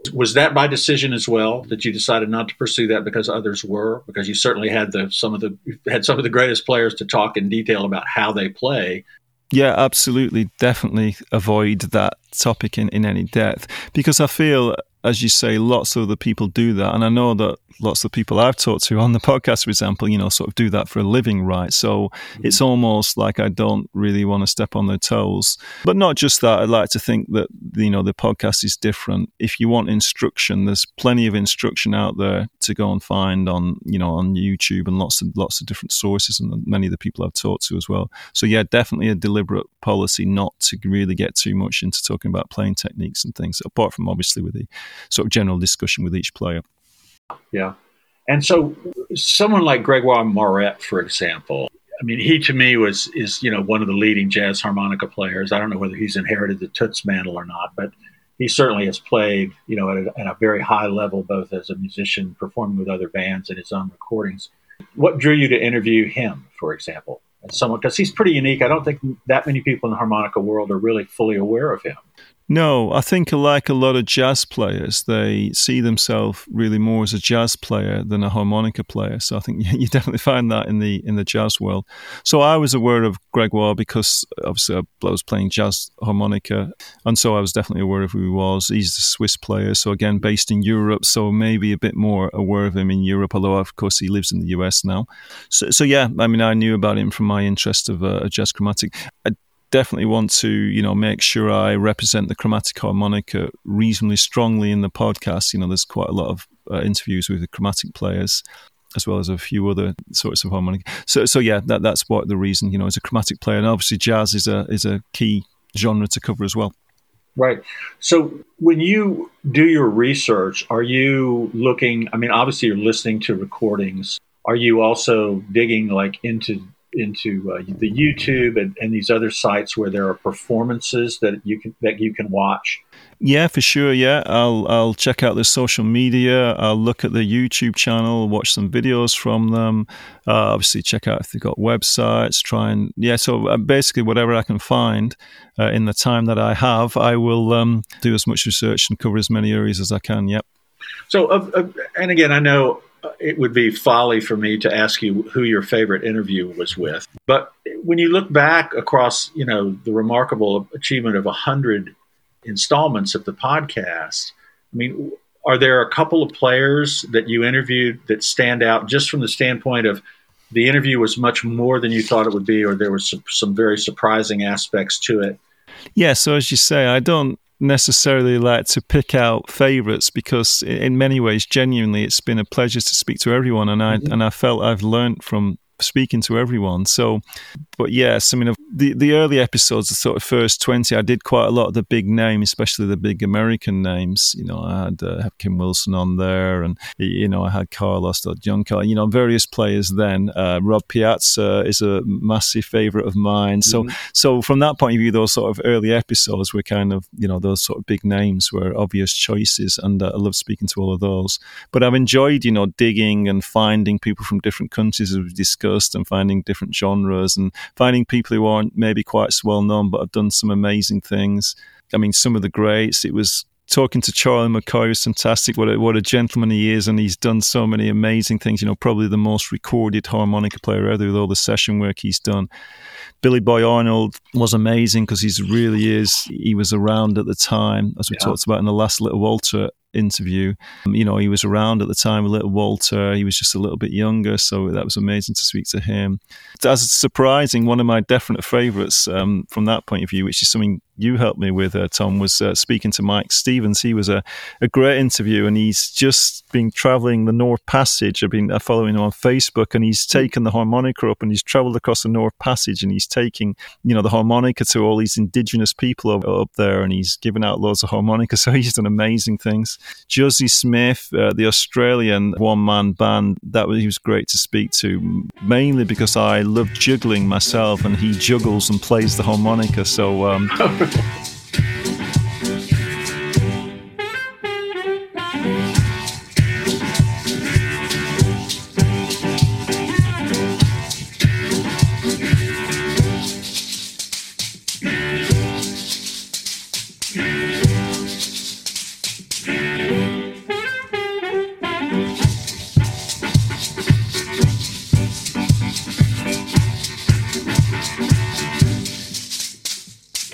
Was that by decision as well, that you decided not to pursue that because others were? Because you certainly had the some of the had some of the greatest players to talk in detail about how they play. Yeah, absolutely. Definitely avoid that topic in, in any depth, because I feel, as you say, lots of other people do that. And I know that lots of people I've talked to on the podcast, for example, you know, sort of do that for a living, right? So mm-hmm. It's almost like I don't really want to step on their toes. But not just that, I'd like to think that, you know, the podcast is different. If you want instruction, there's plenty of instruction out there to go and find on, you know, on YouTube and lots of lots of different sources, and many of the people I've talked to as well. So yeah, definitely a deliberate policy not to really get too much into talking about playing techniques and things, apart from obviously with the sort of general discussion with each player. Yeah. And so someone like Gregoire Moret, for example, I mean, he to me was, is, you know, one of the leading jazz harmonica players. I don't know whether he's inherited the Toots mantle or not, but he certainly has played, you know, at a, at a very high level, both as a musician performing with other bands and his own recordings. What drew you to interview him, for example, as someone, because he's pretty unique. I don't think that many people in the harmonica world are really fully aware of him. No, I think like a lot of jazz players, they see themselves really more as a jazz player than a harmonica player. So I think you definitely find that in the in the jazz world. So I was aware of Gregoire because obviously I was playing jazz harmonica, and so I was definitely aware of who he was. He's a Swiss player, so again based in Europe, so maybe a bit more aware of him in Europe, although of course he lives in the U S now. So, so yeah, I mean I knew about him from my interest of uh, a jazz chromatic. I, definitely want to, you know, make sure I represent the chromatic harmonica reasonably strongly in the podcast. You know, there's quite a lot of uh, interviews with the chromatic players, as well as a few other sorts of harmonica. So, so yeah, that that's what the reason, you know, as a chromatic player, and obviously jazz is a is a key genre to cover as well. Right. So when you do your research, are you looking? I mean, obviously you're listening to recordings. Are you also digging like into into uh, the YouTube and, and these other sites where there are performances that you can that you can watch? Yeah, for sure. Yeah, I'll I'll check out their social media. I'll look at their YouTube channel, watch some videos from them. Uh, obviously, check out if they've got websites. Try and yeah. So uh, basically, whatever I can find uh, in the time that I have, I will um, do as much research and cover as many areas as I can. Yep. So, uh, uh, and again, I know it would be folly for me to ask you who your favorite interview was with. But when you look back across, you know, the remarkable achievement of a hundred installments of the podcast, I mean, are there a couple of players that you interviewed that stand out just from the standpoint of the interview was much more than you thought it would be, or there was some, some very surprising aspects to it? Yeah, so as you say, I don't necessarily like to pick out favorites, because in many ways, genuinely, it's been a pleasure to speak to everyone, and I mm-hmm. and I felt I've learned from speaking to everyone. So, but yes, I mean, the the early episodes, the sort of first twenty, I did quite a lot of the big names, especially the big American names. You know, I had uh, Kim Wilson on there, and you know, I had Carlos Juncker, you know, various players then. Uh, Rob Piazza is a massive favorite of mine. So, mm-hmm. so from that point of view, those sort of early episodes were kind of, you know, those sort of big names were obvious choices, and uh, I love speaking to all of those. But I've enjoyed, you know, digging and finding people from different countries, as we've discussed, and finding different genres and finding people who aren't maybe quite so well known but have done some amazing things. I mean, some of the greats, it was talking to Charlie McCoy was fantastic. What a, what a gentleman he is, and he's done so many amazing things. You know, probably the most recorded harmonica player ever with all the session work he's done. Billy Boy Arnold was amazing because he really is. He was around at the time, as we yeah. talked about in the last Little Walter interview. Um, you know, he was around at the time with Little Walter. He was just a little bit younger, so that was amazing to speak to him. As surprising, one of my definite favourites um, from that point of view, which is something you helped me with, uh, Tom, was uh, speaking to Mike Stevens. He was a, a great interview, and he's just been travelling the North Passage. I've been following him on Facebook, and he's taken the harmonica up, and he's travelled across the North Passage, and he's taking, you know, the harmonica to all these indigenous people up, up there, and he's given out loads of harmonica. So he's done amazing things. Josie Smith, uh, the Australian one-man band, that was, he was great to speak to, mainly because I love juggling myself, and he juggles and plays the harmonica. So um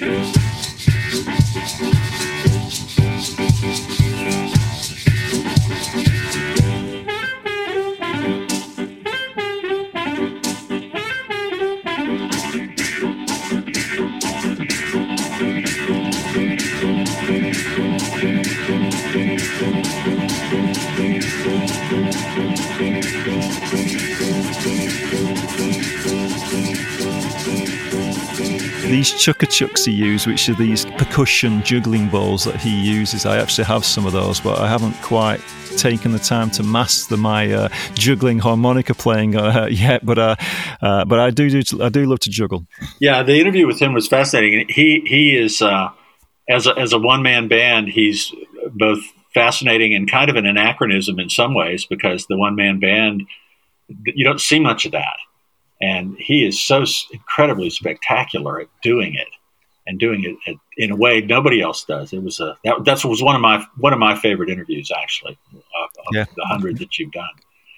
These chuka-chuks he used, which are these percussion juggling balls that he uses, I actually have some of those, but I haven't quite taken the time to master my uh, juggling harmonica playing uh, yet. But uh, uh, but I do, do I do love to juggle. Yeah, the interview with him was fascinating. He he is uh, as a, as a one man band, he's both fascinating and kind of an anachronism in some ways, because the one man band, you don't see much of that. And he is so incredibly spectacular at doing it, and doing it at, in a way nobody else does. It was a that that was one of my one of my favorite interviews, actually, of, of yeah. the hundred that you've done.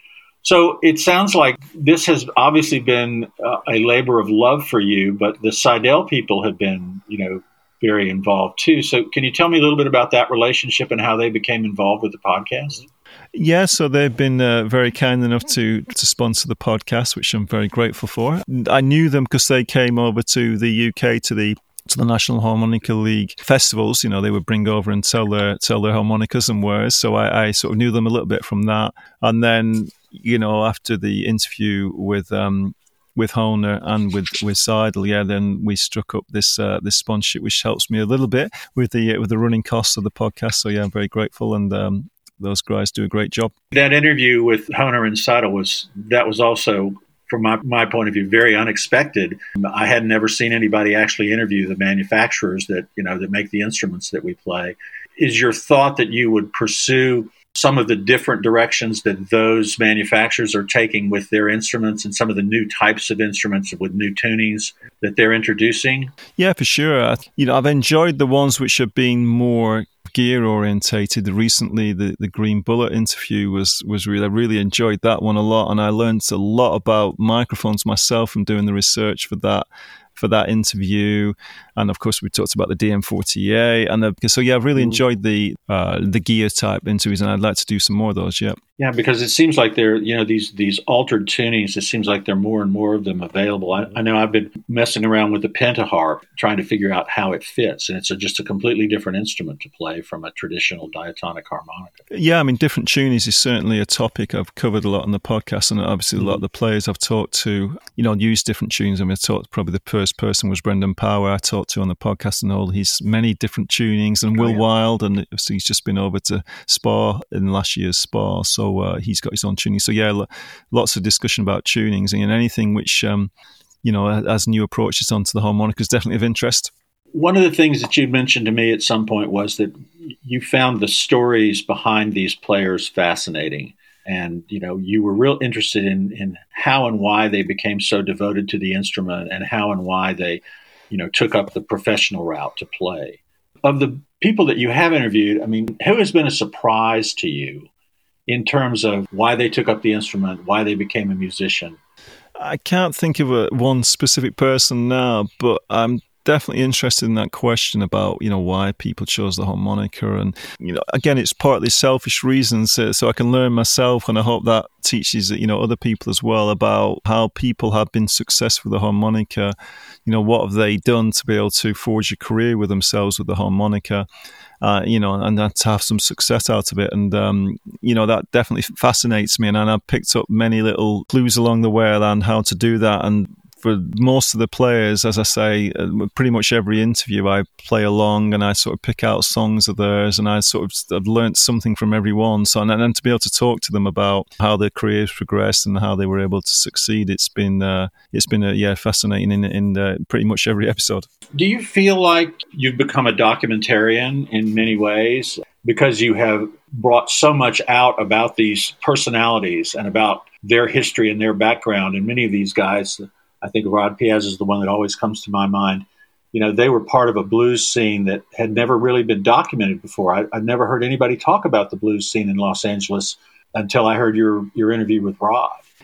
So it sounds like this has obviously been uh, a labor of love for you, but the Seidel people have been, you know, very involved too. So can you tell me a little bit about that relationship and how they became involved with the podcast? Yeah, so they've been uh, very kind enough to to sponsor the podcast, which I'm very grateful for. I knew them because they came over to the U K to the to the National Harmonica League festivals. You know, they would bring over and sell their sell their harmonicas and wares. So I, I sort of knew them a little bit from that. And then, you know, after the interview with um, with Hohner and with with Seidel, yeah, then we struck up this uh, this sponsorship, which helps me a little bit with the with the running costs of the podcast. So yeah, I'm very grateful, and um, those guys do a great job. That interview with Hohner and Seidel was that was also, from my, my point of view, very unexpected. I had never seen anybody actually interview the manufacturers that, you know, that make the instruments that we play. Is your thought that you would pursue some of the different directions that those manufacturers are taking with their instruments and some of the new types of instruments with new tunings that they're introducing? Yeah, for sure. You know, I've enjoyed the ones which have been more gear orientated. Recently, the, the Green Bullet interview was was really I really enjoyed that one a lot, and I learned a lot about microphones myself from doing the research for that for that interview. And of course, we talked about the D M forty A, and the, so yeah, I've really enjoyed the uh, the gear type interviews, and I'd like to do some more of those. Yeah, yeah, because it seems like they're, you know, these these altered tunings. It seems like there are more and more of them available. I, I know I've been messing around with the Pentaharp, trying to figure out how it fits, and it's a, just a completely different instrument to play from a traditional diatonic harmonica. Yeah, I mean, different tunings is certainly a topic I've covered a lot on the podcast, and obviously mm-hmm. a lot of the players I've talked to, you know, use different tunes. I mean, I talked probably the first person was Brendan Power. I talked to on the podcast and all his many different tunings, and Will oh, yeah. Wild, and so he's just been over to Spa in last year's Spa, so uh, he's got his own tuning. So yeah, lo- lots of discussion about tunings, and anything which um, you know, as new approaches onto the harmonica is definitely of interest. One of the things that you mentioned to me at some point was that you found the stories behind these players fascinating. And, you know, you were real interested in, in how and why they became so devoted to the instrument, and how and why they, you know, took up the professional route to play. Of the people that you have interviewed, I mean, who has been a surprise to you in terms of why they took up the instrument, why they became a musician? I can't think of a, one specific person now, but I'm definitely interested in that question about, you know, why people chose the harmonica. And, you know, again, it's partly selfish reasons, so, so I can learn myself, and I hope that teaches, you know, other people as well about how people have been successful with the harmonica. You know, what have they done to be able to forge a career with themselves with the harmonica, uh, you know, and to have some success out of it. And, um, you know, that definitely fascinates me. And, and I've picked up many little clues along the way on how to do that. And for most of the players, as I say, pretty much every interview I play along and I sort of pick out songs of theirs, and I sort of I've learned something from everyone. So, and, and to be able to talk to them about how their careers progressed and how they were able to succeed, it's been uh, it's been uh, yeah fascinating in in uh, pretty much every episode. Do you feel like you've become a documentarian in many ways because you have brought so much out about these personalities and about their history and their background? And many of these guys, I think Rod Piaz is the one that always comes to my mind. You know, they were part of a blues scene that had never really been documented before. I, I've never heard anybody talk about the blues scene in Los Angeles until I heard your your interview with Rod.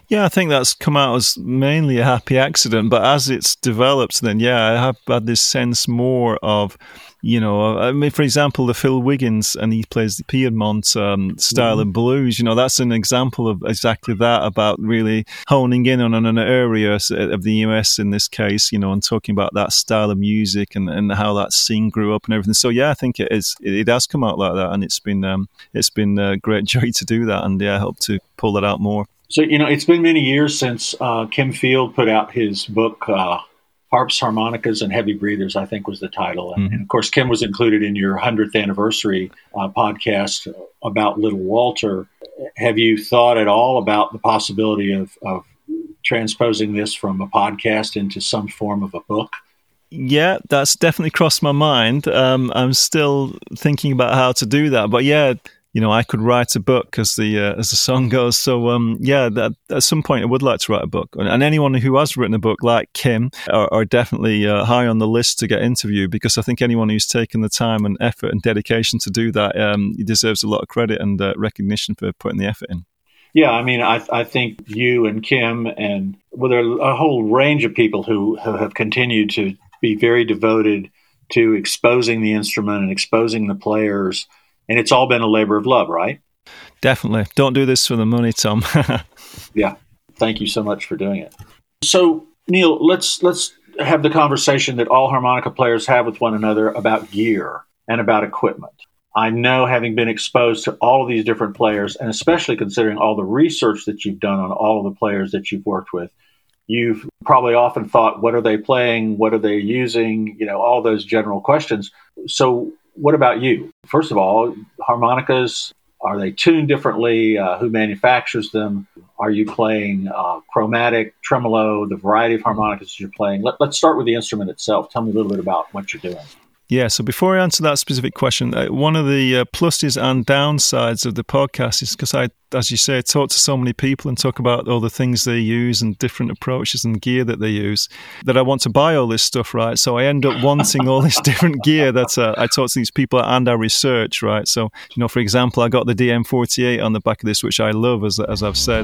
Yeah, I think that's come out as mainly a happy accident. But as it's developed, then yeah, I have had this sense more of, you know, I mean, for example, the Phil Wiggins, and he plays the Piedmont um, style mm-hmm. of blues. You know, that's an example of exactly that, about really honing in on an area of the U S in this case, you know, and talking about that style of music and, and how that scene grew up and everything. So yeah, I think it is. It has come out like that, and it's been um, it's been a great joy to do that, and yeah, I hope to pull that out more. So, you know, it's been many years since uh, Kim Field put out his book, uh, Harps, Harmonicas, and Heavy Breathers, I think was the title. And, mm-hmm. and of course, Kim was included in your one hundredth anniversary uh, podcast about Little Walter. Have you thought at all about the possibility of, of transposing this from a podcast into some form of a book? Yeah, that's definitely crossed my mind. Um, I'm still thinking about how to do that. But yeah, you know, I could write a book, as the uh, as the song goes. So, um, yeah, that, at some point I would like to write a book. And anyone who has written a book, like Kim, are, are definitely uh, high on the list to get interviewed, because I think anyone who's taken the time and effort and dedication to do that, um, he deserves a lot of credit and uh, recognition for putting the effort in. Yeah, I mean, I, I think you and Kim and well, there are a whole range of people who, who have continued to be very devoted to exposing the instrument and exposing the players. And it's all been a labor of love, right? Definitely. Don't do this for the money, Tom. Yeah. Thank you so much for doing it. So, Neil, let's let's have the conversation that all harmonica players have with one another about gear and about equipment. I know, having been exposed to all of these different players, and especially considering all the research that you've done on all of the players that you've worked with, you've probably often thought, what are they playing? What are they using? You know, all those general questions. So what about you? First of all, harmonicas, are they tuned differently? Uh, who manufactures them? Are you playing uh, chromatic, tremolo, the variety of harmonicas you're playing? Let, let's start with the instrument itself. Tell me a little bit about what you're doing. Yeah, so before I answer that specific question, uh, one of the uh, pluses and downsides of the podcast is because I, as you say, talk to so many people and talk about all the things they use and different approaches and gear that they use, that I want to buy all this stuff, right? So I end up wanting all this different gear that uh, I talk to these people and I research, right? So, you know, for example, I got the D M forty-eight on the back of this, which I love, as as I've said.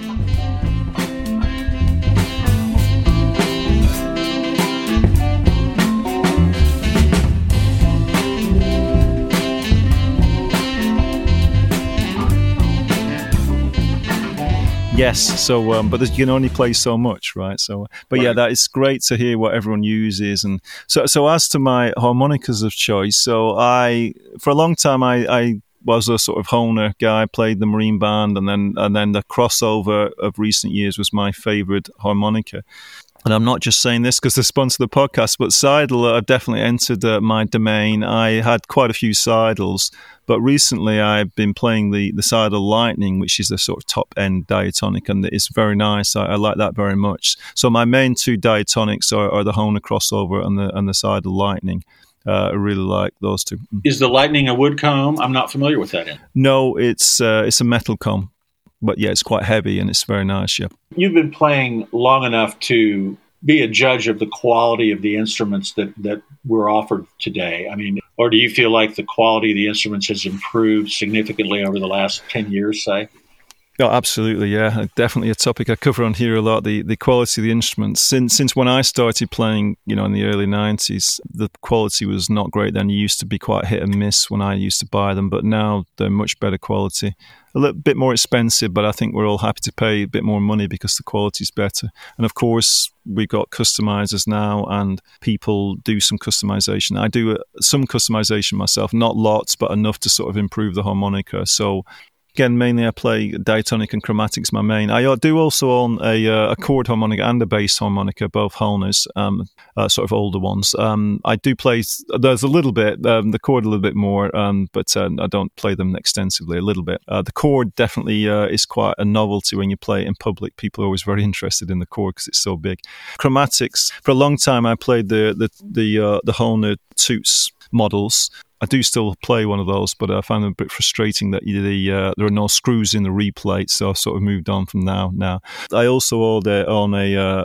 Yes, so um, but you can only play so much, right? So, but right. yeah, that is great to hear what everyone uses, and so so as to my harmonicas of choice, so I for a long time I, I was a sort of Hohner guy, played the Marine Band, and then and then the crossover of recent years was my favourite harmonica. And I'm not just saying this because they sponsor the podcast, but Seidel have definitely entered uh, my domain. I had quite a few Seidels, but recently I've been playing the, the Seidel Lightning, which is a sort of top-end diatonic, and it's very nice. I, I like that very much. So my main two diatonics are, are the Hohner crossover and the and the Seidel Lightning. Uh, I really like those two. Is the Lightning a wood comb? I'm not familiar with that. In. No, it's uh, it's a metal comb. But yeah, it's quite heavy and it's very nice, yeah. You've been playing long enough to be a judge of the quality of the instruments that, that were offered today. I mean, or do you feel like the quality of the instruments has improved significantly over the last ten years, say? Oh, absolutely, yeah. Definitely a topic I cover on here a lot, the, the quality of the instruments. Since since when I started playing, you know, in the early nineties, the quality was not great then. It used to be quite hit and miss when I used to buy them, but now they're much better quality. A little bit more expensive, but I think we're all happy to pay a bit more money because the quality is better. And of course, we've got customizers now, and people do some customization. I do some customization myself, not lots, but enough to sort of improve the harmonica. So again, mainly I play diatonic and chromatics, my main. I do also own a, uh, a chord harmonica and a bass harmonica, both Hohners, um, uh, sort of older ones. Um, I do play, there's a little bit, um, the chord a little bit more, um, but uh, I don't play them extensively, a little bit. Uh, the chord definitely uh, is quite a novelty when you play it in public. People are always very interested in the chord because it's so big. Chromatics, for a long time I played the, the, the, uh, the Hohner Toots models. I do still play one of those, but I found it a bit frustrating that the, uh, there are no screws in the replate, so I've sort of moved on from now. Now, I also own a, own a uh,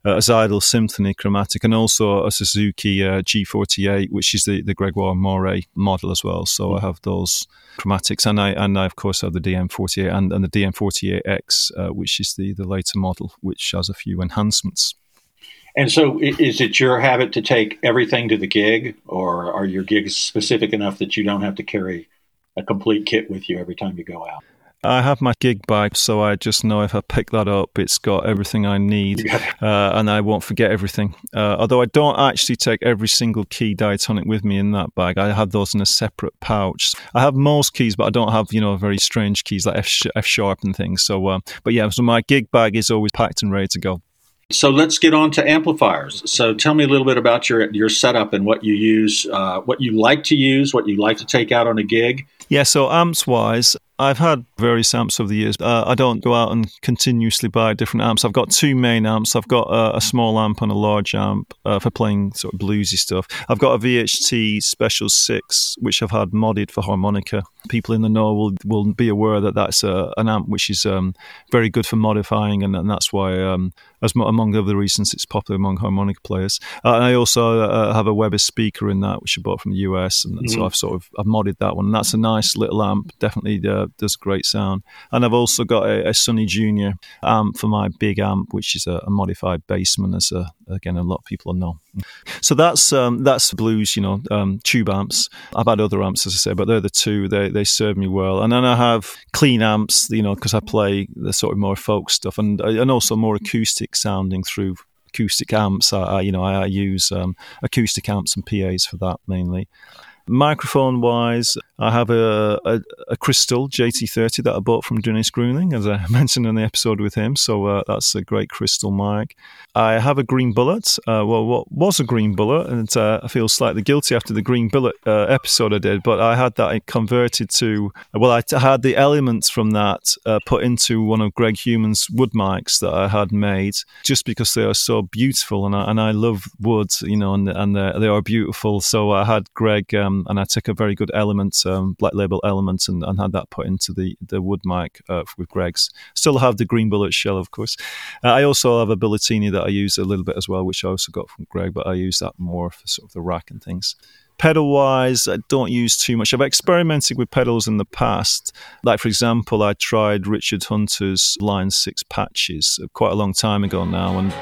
a Zeidel Symphony chromatic, and also a Suzuki uh, G forty-eight, which is the, the Gregoire Moret model as well. So mm. I have those chromatics, and I and I of course have the D M forty-eight and, and the D M forty-eight X, uh, which is the, the later model, which has a few enhancements. And so is it your habit to take everything to the gig, or are your gigs specific enough that you don't have to carry a complete kit with you every time you go out? I have my gig bag, so I just know if I pick that up, it's got everything I need, uh, and I won't forget everything. Uh, although I don't actually take every single key diatonic with me in that bag. I have those in a separate pouch. I have most keys, but I don't have, you know, very strange keys like F, sh- F sharp and things. So, uh, but yeah, so my gig bag is always packed and ready to go. So let's get on to amplifiers. So tell me a little bit about your your setup and what you use, uh, what you like to use, what you like to take out on a gig. Yeah, so amps-wise, I've had various amps over the years. Uh, I don't go out and continuously buy different amps. I've got two main amps. I've got a, a small amp and a large amp uh, for playing sort of bluesy stuff. I've got a V H T Special six, which I've had modded for harmonica. People in the know will will be aware that that's a, an amp which is um, very good for modifying, and, and that's why, um, as mo- among other reasons, it's popular among harmonica players. Uh, and I also uh, have a Weber speaker in that, which I bought from the U S, and, and mm-hmm. so I've sort of I've modded that one. And that's a nice little amp, definitely uh, does great sound. And I've also got a, a Sonny Junior amp for my big amp, which is a, a modified Bassman, as a, again a lot of people know. So that's um, that's blues, you know, um, tube amps. I've had other amps, as I say, but they're the two. They they serve me well. And then I have clean amps, you know, because I play the sort of more folk stuff, and and also more acoustic sounding through acoustic amps. I, I you know I, I use um, acoustic amps and P As for that mainly. Microphone-wise, I have a, a, a Crystal J T thirty that I bought from Dennis Gruening, as I mentioned in the episode with him, so uh, that's a great Crystal mic. I have a Green Bullet, uh, well, what was a Green Bullet, and uh, I feel slightly guilty after the Green Bullet uh, episode I did, but I had that converted to, well, I had the elements from that uh, put into one of Greg Human's wood mics that I had made, just because they are so beautiful, and I, and I love wood, you know, and, and they are beautiful, so I had Greg... Um, and I took a very good element, um, Black Label element, and, and had that put into the, the wood mic uh, with Greg's. Still have the Green Bullet shell, of course. Uh, I also have a Billetini that I use a little bit as well, which I also got from Greg, but I use that more for sort of the rack and things. Pedal-wise, I don't use too much. I've experimented with pedals in the past. Like, for example, I tried Richard Hunter's Line six patches quite a long time ago now, and...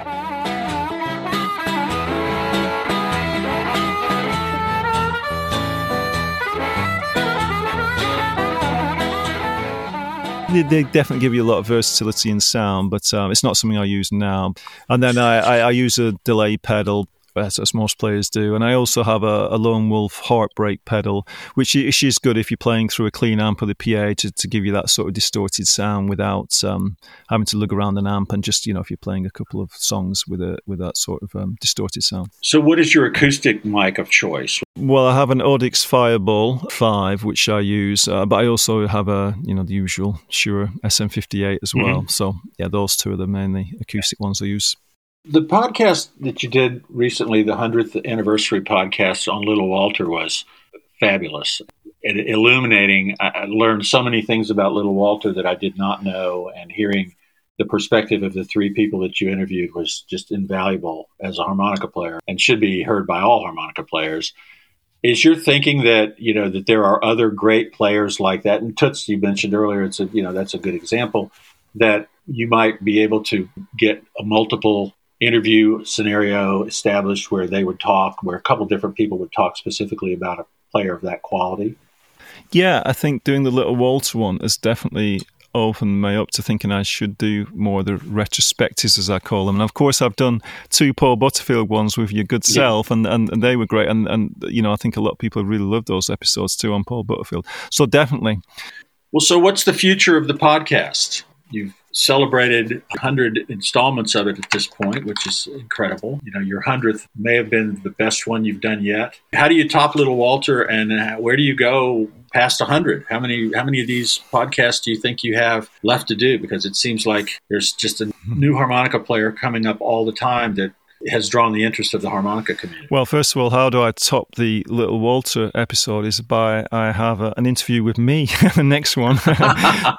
They definitely give you a lot of versatility in sound, but um, it's not something I use now. And then I, I, I use a delay pedal, as most players do. And I also have a, a Lone Wolf Heartbreak pedal, which is good if you're playing through a clean amp or the P A to, to give you that sort of distorted sound without um, having to lug around an amp, and just, you know, if you're playing a couple of songs with a with that sort of um, distorted sound. So what is your acoustic mic of choice? Well, I have an Audix Fireball five, which I use, uh, but I also have a, you know, the usual Shure S M fifty-eight as well. Mm-hmm. So, yeah, those two are the mainly acoustic ones I use. The podcast that you did recently, the hundredth anniversary podcast on Little Walter, was fabulous. It, illuminating. I learned so many things about Little Walter that I did not know, and hearing the perspective of the three people that you interviewed was just invaluable as a harmonica player, and should be heard by all harmonica players. Is your thinking that, you know, that there are other great players like that? And Toots, you mentioned earlier, it's a, you know, that's a good example, that you might be able to get a multiple interview scenario established where they would talk, where a couple different people would talk specifically about a player of that quality? Yeah, I think doing the Little Walter one has definitely opened me up to thinking I should do more of the retrospectives, as I call them. And of course, I've done two Paul Butterfield ones with Your Good Self, yeah. and, and, and they were great. And, and, you know, I think a lot of people really loved those episodes too on Paul Butterfield. So definitely. Well, so what's the future of the podcast? You've celebrated one hundred installments of it at this point, which is incredible. You know, your hundredth may have been the best one you've done yet. How do you top Little Walter, and where do you go past one hundred? How many how many of these podcasts do you think you have left to do? Because it seems like there's just a new harmonica player coming up all the time that has drawn the interest of the harmonica community. Well, first of all, how do I top the Little Walter episode is by I have a, an interview with me, the next one.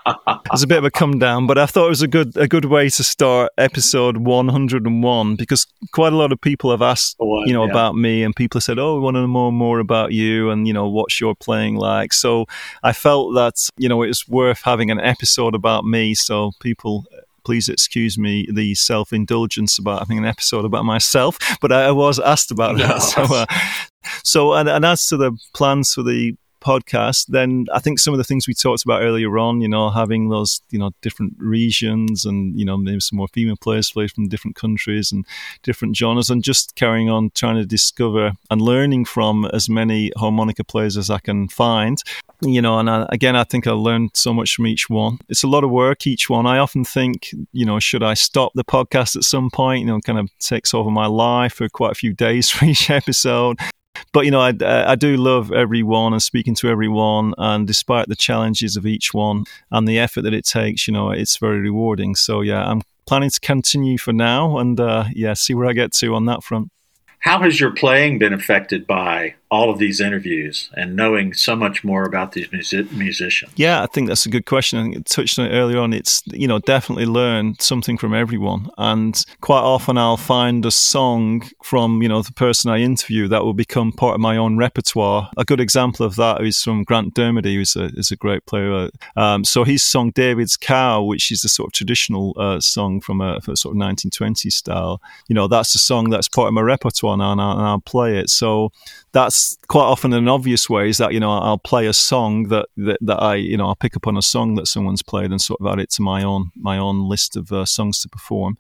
It's a bit of a come down, but I thought it was a good a good way to start episode one hundred and one, because quite a lot of people have asked, oh, you know, yeah. about me, and people have said, oh, we want to know more and more about you, and, you know, what's your playing like? So I felt that, you know, it was worth having an episode about me, so people... Please excuse me the self-indulgence about having an episode about myself, but I, I was asked about that. No. So, uh, so and, and as to the plans for the podcast, then I think some of the things we talked about earlier on, you know, having those, you know, different regions and, you know, maybe some more female players play from different countries and different genres, and just carrying on trying to discover and learning from as many harmonica players as I can find. You know, and I, again, I think I learned so much from each one. It's a lot of work, each one. I often think, you know, should I stop the podcast at some point? You know, kind of takes over my life for quite a few days for each episode. But, you know, I, I do love everyone and speaking to everyone. And despite the challenges of each one and the effort that it takes, you know, it's very rewarding. So, yeah, I'm planning to continue for now and, uh, yeah, see where I get to on that front. How has your playing been affected by all of these interviews and knowing so much more about these music- musicians? Yeah, I think that's a good question. I think I touched on it earlier on. It's, you know, definitely learn something from everyone. And quite often I'll find a song from, you know, the person I interview that will become part of my own repertoire. A good example of that is from Grant Dermody, who's a, is a great player. Um, so his song David's Cow, which is the sort of traditional uh, song from a, from a sort of nineteen twenties style, you know, that's a song that's part of my repertoire now, and I'll, and I'll play it. So that's quite often an obvious way, is that, you know, I'll play a song that, that, that I, you know, I'll pick up on a song that someone's played and sort of add it to my own my own list of uh, songs to perform.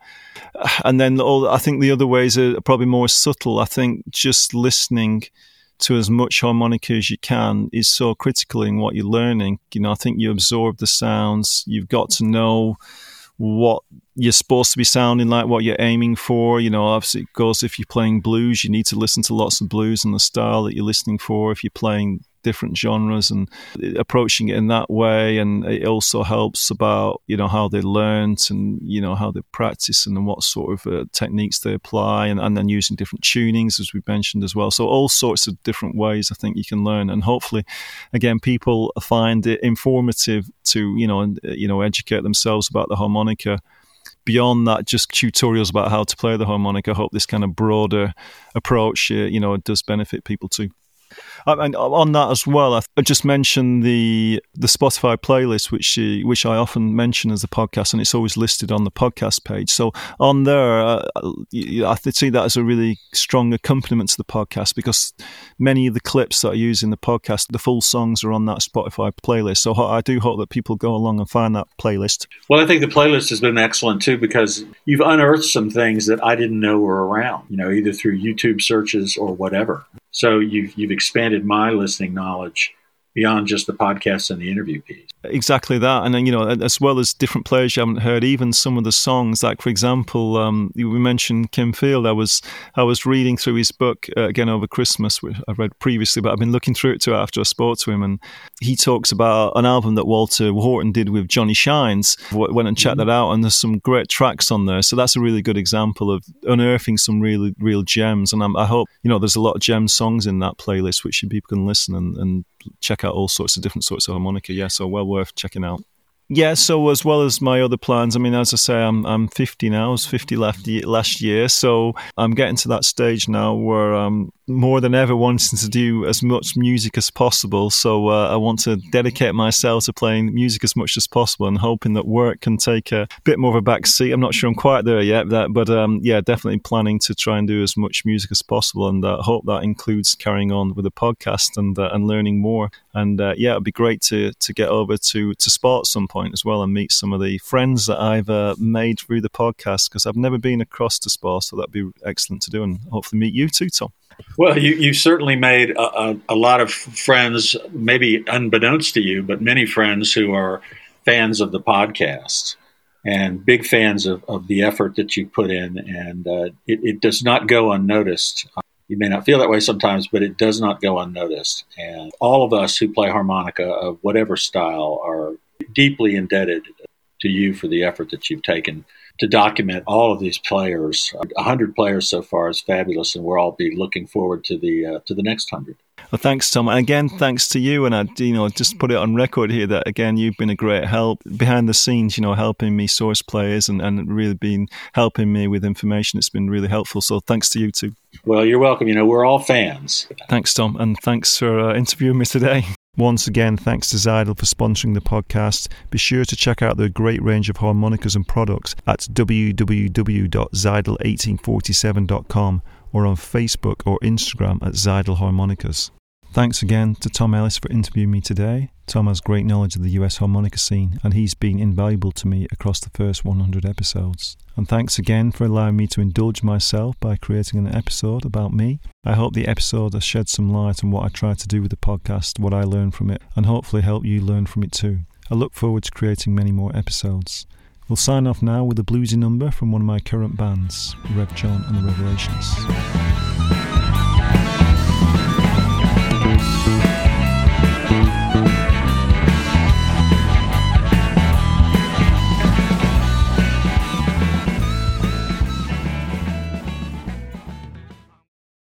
And then all, I think the other ways are probably more subtle. I think just listening to as much harmonica as you can is so critical in what you're learning. You know, I think you absorb the sounds. You've got to know what you're supposed to be sounding like, what you're aiming for. You know, obviously it goes, if you're playing blues, you need to listen to lots of blues and the style that you're listening for. If you're playing different genres and approaching it in that way, and it also helps about, you know, how they learnt and, you know, how they practice and what sort of uh, techniques they apply, and, and then using different tunings, as we mentioned as well. So all sorts of different ways I think you can learn, and hopefully, again, people find it informative to, you know, and, you know, educate themselves about the harmonica. Beyond that, just tutorials about how to play the harmonica. I hope this kind of broader approach, uh, you know, it does benefit people too. And on that as well, I just mentioned the the Spotify playlist, which which I often mention as a podcast, and it's always listed on the podcast page. So on there, uh, I see that as a really strong accompaniment to the podcast, because many of the clips that I use in the podcast, the full songs are on that Spotify playlist. So I do hope that people go along and find that playlist. Well, I think the playlist has been excellent too, because you've unearthed some things that I didn't know were around, you know, either through YouTube searches or whatever. So you've you've expanded my listening knowledge beyond just the podcast and the interview piece. Exactly that. And then, you know, as well as different players you haven't heard, even some of the songs, like, for example, um, we mentioned Kim Field. I was I was reading through his book uh, again over Christmas, which I read previously, but I've been looking through it too after I spoke to him. And he talks about an album that Walter Horton did with Johnny Shines. Went and checked that out, and there's some great tracks on there. So that's a really good example of unearthing some really real gems. And I'm, I hope, you know, there's a lot of gem songs in that playlist, which people can listen and, and check out all sorts of different sorts of harmonica. Yeah, so well worth checking out. Yeah, so as well as my other plans, I mean, as I say, I'm I'm fifty now. I was fifty last year, last year, so I'm getting to that stage now where I'm more than ever wanting to do as much music as possible. So uh, I want to dedicate myself to playing music as much as possible, and hoping that work can take a bit more of a back seat. I'm not sure I'm quite there yet, that, but um, yeah, definitely planning to try and do as much music as possible, and I uh, hope that includes carrying on with the podcast and uh, and learning more. And uh, yeah, it'd be great to to get over to to Spa at some point as well, and meet some of the friends that I've uh, made through the podcast, because I've never been across to Spa, so that'd be excellent to do, and hopefully meet you too, Tom. Well, you, you certainly made a, a, a lot of friends, maybe unbeknownst to you, but many friends who are fans of the podcast and big fans of, of the effort that you put in, and uh, it, it does not go unnoticed. You may not feel that way sometimes, but it does not go unnoticed. And all of us who play harmonica of whatever style are deeply indebted to you for the effort that you've taken to document all of these players. A hundred players so far is fabulous, and we'll all be looking forward to the uh, to the next hundred. Well, thanks, Tom. And again, thanks to you. And I, you know, just put it on record here that again, you've been a great help behind the scenes. You know, helping me source players and, and really been helping me with information. It's been really helpful. So thanks to you too. Well, you're welcome. You know, we're all fans. Thanks, Tom, and thanks for uh, interviewing me today. Once again, thanks to Zeidel for sponsoring the podcast. Be sure to check out their great range of harmonicas and products at w w w dot zeidel eighteen forty-seven dot com or on Facebook or Instagram at Zeidel Harmonicas. Thanks again to Tom Ellis for interviewing me today. Tom has great knowledge of the U S harmonica scene, and he's been invaluable to me across the first one hundred episodes. And thanks again for allowing me to indulge myself by creating an episode about me. I hope the episode has shed some light on what I try to do with the podcast, what I learned from it, and hopefully help you learn from it too. I look forward to creating many more episodes. We'll sign off now with a bluesy number from one of my current bands, Rev John and the Revelations.